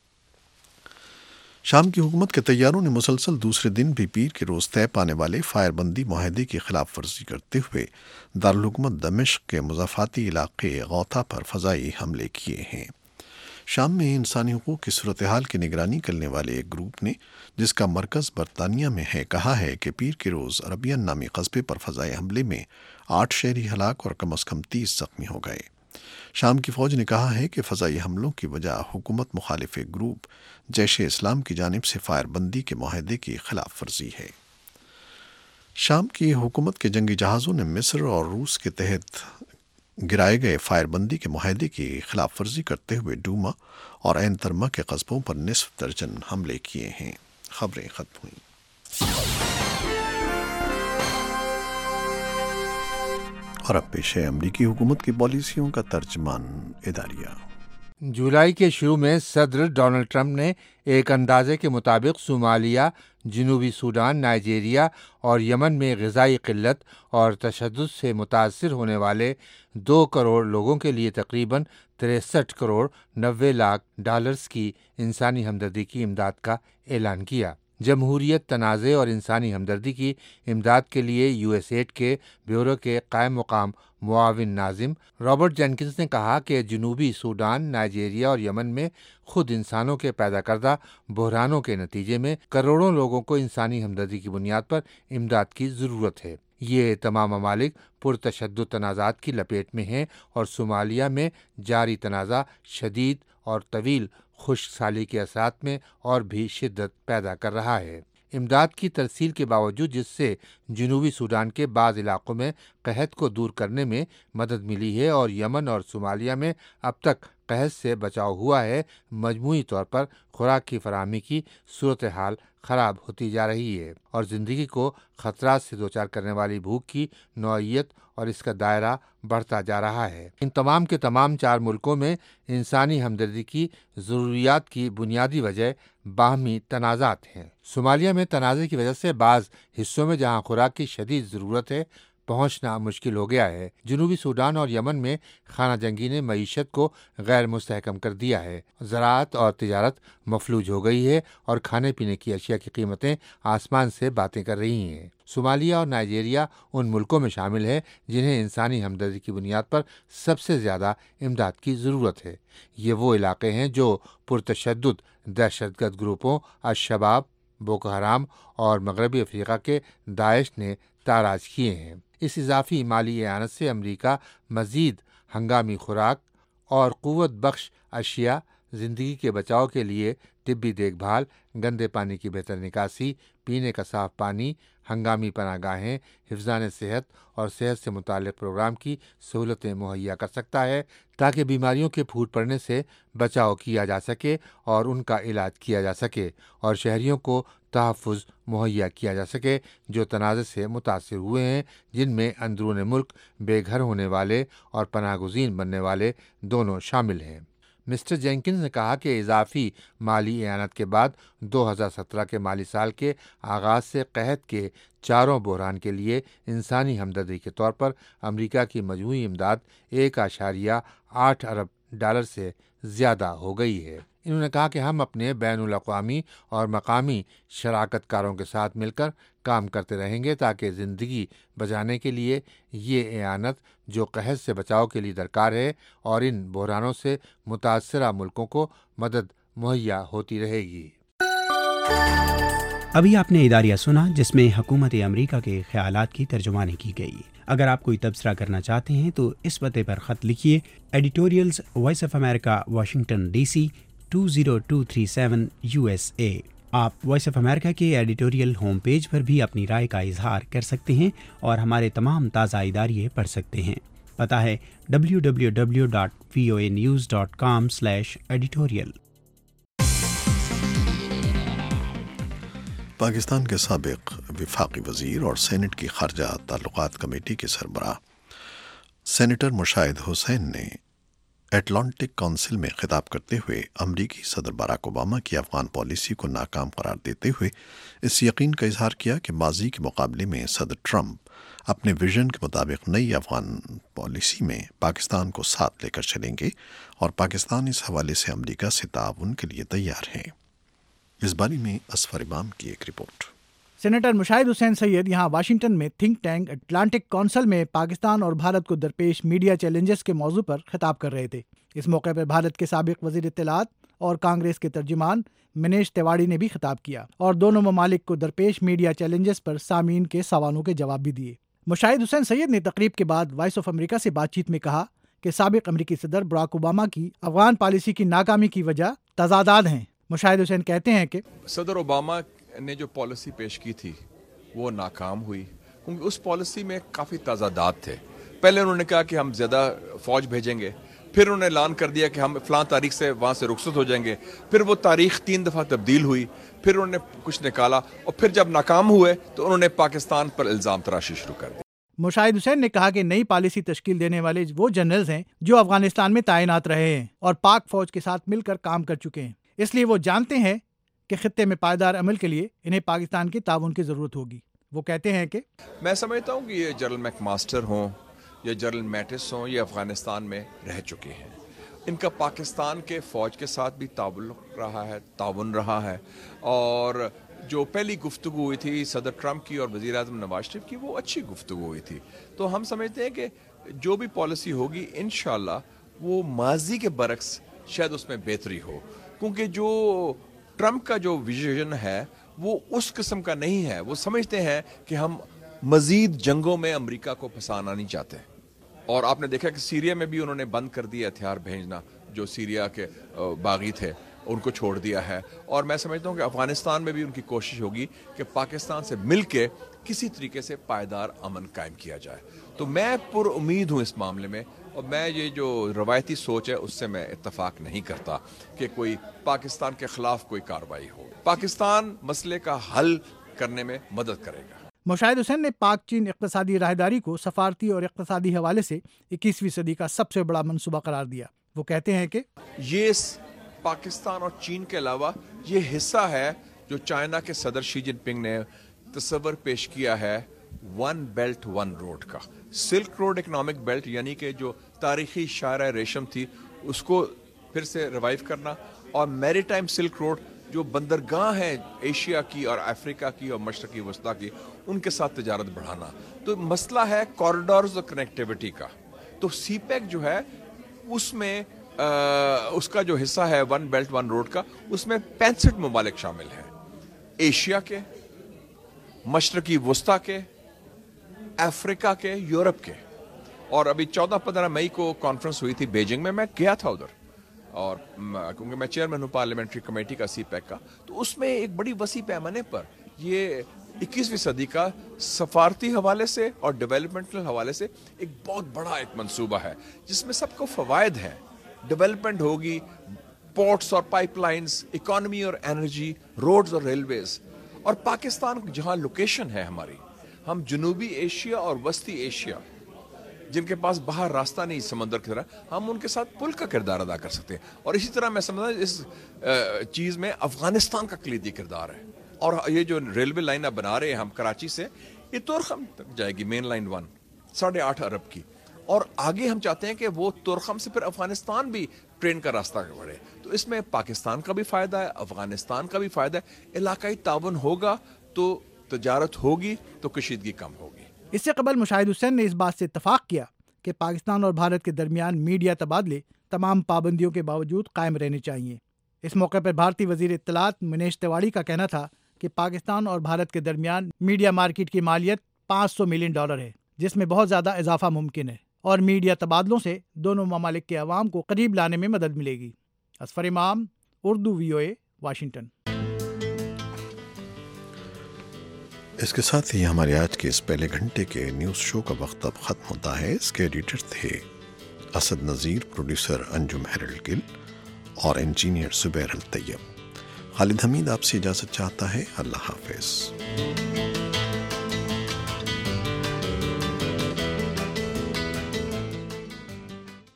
شام کی حکومت کے طیاروں نے مسلسل دوسرے دن بھی پیر کے روز طے پانے والے فائر بندی معاہدے کی خلاف ورزی کرتے ہوئے دارالحکومت دمشق کے مضافاتی علاقے غوطہ پر فضائی حملے کیے ہیں۔ شام میں انسانی حقوق کی صورتحال کی نگرانی کرنے والے ایک گروپ نے، جس کا مرکز برطانیہ میں ہے، کہا ہے کہ پیر کے روز عربین نامی قصبے پر فضائی حملے میں 8 شہری ہلاک اور کم از کم 30 زخمی ہو گئے۔ شام کی فوج نے کہا ہے کہ فضائی حملوں کی وجہ حکومت مخالف ایک گروپ جیش اسلام کی جانب سے فائر بندی کے معاہدے کی خلاف ورزی ہے۔ شام کی حکومت کے جنگی جہازوں نے مصر اور روس کے تحت گرائے گئے فائر بندی کے معاہدے کی خلاف ورزی کرتے ہوئے ڈوما اور عین ترما کے قصبوں پر نصف درجن حملے کیے ہیں۔ خبریں ختم ہوئیں۔ اور اب پیش ہے امریکی حکومت کی پالیسیوں کا ترجمان اداریہ۔ جولائی کے شروع میں صدر ڈونلڈ ٹرمپ نے ایک اندازے کے مطابق صومالیہ، جنوبی سوڈان، نائجیریا اور یمن میں غذائی قلت اور تشدد سے متاثر ہونے والے 2 کروڑ لوگوں کے لیے تقریباً 63 کروڑ 90 لاکھ ڈالرز کی انسانی ہمدردی کی امداد کا اعلان کیا۔ جمہوریت، تنازع اور انسانی ہمدردی کی امداد کے لیے یو ایس ایڈ کے بیورو کے قائم مقام معاون ناظم رابرٹ جینکنز نے کہا کہ جنوبی سوڈان، نائجیریا اور یمن میں خود انسانوں کے پیدا کردہ بحرانوں کے نتیجے میں کروڑوں لوگوں کو انسانی ہمدردی کی بنیاد پر امداد کی ضرورت ہے۔ یہ تمام ممالک پرتشدد تنازعات کی لپیٹ میں ہیں، اور صومالیہ میں جاری تنازع شدید اور طویل خشک سالی کے اثرات میں اور بھی شدت پیدا کر رہا ہے۔ امداد کی ترسیل کے باوجود، جس سے جنوبی سوڈان کے بعض علاقوں میں قحط کو دور کرنے میں مدد ملی ہے اور یمن اور صومالیہ میں اب تک قحط سے بچاؤ ہوا ہے، مجموعی طور پر خوراک کی فراہمی کی صورتحال خراب ہوتی جا رہی ہے، اور زندگی کو خطرات سے دوچار کرنے والی بھوک کی نوعیت اور اس کا دائرہ بڑھتا جا رہا ہے۔ ان تمام کے تمام 4 ملکوں میں انسانی ہمدردی کی ضروریات کی بنیادی وجہ باہمی تنازعات ہیں۔ صومالیہ میں تنازع کی وجہ سے بعض حصوں میں جہاں خوراک کی شدید ضرورت ہے، پہنچنا مشکل ہو گیا ہے۔ جنوبی سوڈان اور یمن میں خانہ جنگی نے معیشت کو غیر مستحکم کر دیا ہے، زراعت اور تجارت مفلوج ہو گئی ہے، اور کھانے پینے کی اشیاء کی قیمتیں آسمان سے باتیں کر رہی ہیں۔ صومالیہ اور نائجیریا ان ملکوں میں شامل ہے جنہیں انسانی ہمدردی کی بنیاد پر سب سے زیادہ امداد کی ضرورت ہے۔ یہ وہ علاقے ہیں جو پرتشدد دہشت گرد گروپوں الشباب، بوکو حرام اور مغربی افریقہ کے داعش نے تاراج کیے ہیں۔ اس اضافی مالی اعانت سے امریکہ مزید ہنگامی خوراک اور قوت بخش اشیاء، زندگی کے بچاؤ کے لیے طبی دیکھ بھال، گندے پانی کی بہتر نکاسی، پینے کا صاف پانی، ہنگامی پناہ گاہیں، حفظان صحت اور صحت سے متعلق پروگرام کی سہولتیں مہیا کر سکتا ہے، تاکہ بیماریوں کے پھوٹ پڑنے سے بچاؤ کیا جا سکے اور ان کا علاج کیا جا سکے، اور شہریوں کو تحفظ مہیا کیا جا سکے جو تنازع سے متاثر ہوئے ہیں، جن میں اندرون ملک بے گھر ہونے والے اور پناہ گزین بننے والے دونوں شامل ہیں۔ مسٹر جینکنز نے کہا کہ اضافی مالی اعانت کے بعد 2017 کے مالی سال کے آغاز سے قحط کے چاروں بحران کے لیے انسانی ہمدردی کے طور پر امریکہ کی مجموعی امداد 1.8 ارب ڈالر سے زیادہ ہو گئی ہے۔ انہوں نے کہا کہ ہم اپنے بین الاقوامی اور مقامی شراکت کاروں کے ساتھ مل کر کام کرتے رہیں گے تاکہ زندگی بچانے کے لیے یہ اعانت جو قحط سے بچاؤ کے لیے درکار ہے اور ان بحرانوں سے متاثرہ ملکوں کو مدد مہیا ہوتی رہے گی۔ ابھی آپ نے اداریہ سنا جس میں حکومت امریکہ کے خیالات کی ترجمانی کی گئی۔ اگر آپ کوئی تبصرہ کرنا چاہتے ہیں تو اس پتے پر خط لکھیے، editorials voice of America, Washington D C 20237 USA۔ آپ وائس آف امریکہ کے ایڈیٹوریل ہوم پیج پر بھی اپنی رائے کا اظہار کر سکتے ہیں اور ہمارے تمام تازہ اداریے پڑھ سکتے ہیں۔ پتہ ہے www.voanews.com/editorial۔ پاکستان کے سابق وفاقی وزیر اور سینٹ کی خارجہ تعلقات کمیٹی کے سربراہ سینیٹر مشاہد حسین نے اٹلانٹک کونسل میں خطاب کرتے ہوئے امریکی صدر باراک اوباما کی افغان پالیسی کو ناکام قرار دیتے ہوئے اس یقین کا اظہار کیا کہ ماضی کے مقابلے میں صدر ٹرمپ اپنے ویژن کے مطابق نئی افغان پالیسی میں پاکستان کو ساتھ لے کر چلیں گے اور پاکستان اس حوالے سے امریکہ سے تعاون کے لیے تیار ہے۔ اس بارے میں اسفر امام کی ایک رپورٹ۔ سینیٹر مشاہد حسین سید یہاں واشنگٹن میں تھنک ٹینک اٹلانٹک کونسل میں پاکستان اور بھارت کو درپیش میڈیا چیلنجز کے موضوع پر خطاب کر رہے تھے۔ اس موقع پر بھارت کے سابق وزیر اطلاعات اور کانگریس کے ترجمان منیش تیواڑی نے بھی خطاب کیا اور دونوں ممالک کو درپیش میڈیا چیلنجز پر سامعین کے سوالوں کے جواب بھی دیے۔ مشاہد حسین سید نے تقریب کے بعد وائس آف امریکہ سے بات چیت میں کہا کہ سابق امریکی صدر براک اوباما کی افغان پالیسی کی ناکامی کی وجہ تضادات ہیں۔ مشاہد حسین کہتے ہیں کہ صدر اوباما نے جو پالیسی پیش کی تھی وہ ناکام ہوئی کیونکہ اس پالیسی میں کافی تضادات تھے۔ پہلے انہوں نے کہا کہ ہم زیادہ فوج بھیجیں گے، پھر انہوں نے اعلان کر دیا کہ ہم فلاں تاریخ سے وہاں سے رخصت ہو جائیں گے، پھر وہ تاریخ 3 دفعہ تبدیل ہوئی، پھر انہوں نے کچھ نکالا اور پھر جب ناکام ہوئے تو انہوں نے پاکستان پر الزام تراشی شروع کر دی۔ مشاہد حسین نے کہا کہ نئی پالیسی تشکیل دینے والے وہ جنرلز ہیں جو افغانستان میں تعینات رہے ہیں اور پاک فوج کے ساتھ مل کر کام کر چکے ہیں، اس لیے وہ جانتے ہیں کہ خطے میں پائیدار عمل کے لیے انہیں پاکستان کے تعاون کی ضرورت ہوگی۔ وہ کہتے ہیں کہ میں سمجھتا ہوں کہ یہ جنرل میک ماسٹر ہوں یا جنرل میٹس ہوں، یہ افغانستان میں رہ چکے ہیں، ان کا پاکستان کے فوج کے ساتھ بھی تعاون رہا ہے اور جو پہلی گفتگو ہوئی تھی صدر ٹرمپ کی اور وزیر اعظم نواز شریف کی وہ اچھی گفتگو ہوئی تھی۔ تو ہم سمجھتے ہیں کہ جو بھی پالیسی ہوگی انشاءاللہ وہ ماضی کے برعکس شاید اس میں بہتری ہو، کیونکہ جو ٹرمپ کا جو ویژن ہے وہ اس قسم کا نہیں ہے۔ وہ سمجھتے ہیں کہ ہم مزید جنگوں میں امریکہ کو پھنسانا نہیں چاہتے، اور آپ نے دیکھا کہ سیریا میں بھی انہوں نے بند کر دیا ہتھیار بھیجنا، جو سیریا کے باغی تھے ان کو چھوڑ دیا ہے، اور میں سمجھتا ہوں کہ افغانستان میں بھی ان کی کوشش ہوگی کہ پاکستان سے مل کے کسی طریقے سے پائیدار امن قائم کیا جائے۔ تو میں پر امید ہوں اس معاملے میں، اور میں یہ جو روایتی سوچ ہے اس سے میں اتفاق نہیں کرتا کہ کوئی پاکستان کے خلاف کوئی کارروائی ہو۔ پاکستان مسئلے کا حل کرنے میں مدد کرے گا۔ مشاہد حسین نے پاک چین اقتصادی راہداری کو سفارتی اور اقتصادی حوالے سے 21ویں صدی کا سب سے بڑا منصوبہ قرار دیا۔ وہ کہتے ہیں کہ یہ پاکستان اور چین کے علاوہ یہ حصہ ہے جو چائنا کے صدر شی جن پنگ نے تصور پیش کیا ہے 1 بیلٹ 1 روڈ کا۔ سلک روڈ اکنامک بیلٹ یعنی کہ جو تاریخی شاہراہ ریشم تھی اس کو پھر سے ریوائیو کرنا، اور میری ٹائم سلک روڈ جو بندرگاہ ہیں ایشیا کی اور افریقہ کی اور مشرقی وسطیٰ کی ان کے ساتھ تجارت بڑھانا۔ تو مسئلہ ہے کوریڈورز اور کنیکٹیوٹی کا۔ تو سی پیک جو ہے اس میں اس کا جو حصہ ہے 1 بیلٹ 1 روڈ کا، اس میں 65 ممالک شامل ہیں، ایشیا کے، مشرقی وسطیٰ کے، افریقہ کے، یورپ کے۔ اور ابھی 14-15 مئی کو کانفرنس ہوئی تھی بیجنگ میں گیا تھا ادھر، اور کیونکہ میں چیئرمین ہوں پارلیمنٹری کمیٹی کا سی پیک کا، تو اس میں ایک بڑی وسیع پیمانے پر یہ 21ویں صدی کا سفارتی حوالے سے اور ڈیولپمنٹل حوالے سے ایک بہت بڑا ایک منصوبہ ہے جس میں سب کو فوائد ہیں۔ ڈیولپمنٹ ہوگی، پورٹس اور پائپ لائنز، اکانومی اور انرجی، روڈز اور ریلویز، اور پاکستان جہاں لوکیشن ہے ہماری، ہم جنوبی ایشیا اور وسطی ایشیا جن کے پاس باہر راستہ نہیں سمندر کی طرح، ہم ان کے ساتھ پل کا کردار ادا کر سکتے ہیں. اور اسی طرح میں سمجھتا ہوں اس چیز میں افغانستان کا کلیدی کردار ہے. اور یہ جو ریلوے لائن اب بنا رہے ہیں ہم کراچی سے، یہ تورخم تک جائے گی، مین لائن 1 8.5 ارب کی، اور آگے ہم چاہتے ہیں کہ وہ تورخم سے پھر افغانستان بھی ٹرین کا راستہ بڑھے. تو اس میں پاکستان کا بھی فائدہ ہے، افغانستان کا بھی فائدہ ہے. علاقائی تعاون ہوگا تو تجارت ہوگی تو کشیدگی کم ہوگی. اس سے قبل مشاہد حسین نے اس بات سے اتفاق کیا کہ پاکستان اور بھارت کے درمیان میڈیا تبادلے تمام پابندیوں کے باوجود قائم رہنے چاہیے. اس موقع پر بھارتی وزیر اطلاعات منیش تیواڑی کا کہنا تھا کہ پاکستان اور بھارت کے درمیان میڈیا مارکیٹ کی مالیت $500 ملین ہے، جس میں بہت زیادہ اضافہ ممکن ہے، اور میڈیا تبادلوں سے دونوں ممالک کے عوام کو قریب لانے میں مدد ملے گی. اصفر امام، اردو VOA، واشنگٹن. اس کے ساتھ ہی ہمارے آج کے اس پہلے گھنٹے کے نیوز شو کا وقت اب ختم ہوتا ہے. اس کے ایڈیٹر تھے اسد نذیر، پروڈیوسر انجم ہیرلڈ گل اور انجینئر زبیر الطیب. خالد حمید آپ سے اجازت چاہتا ہے. اللہ حافظ.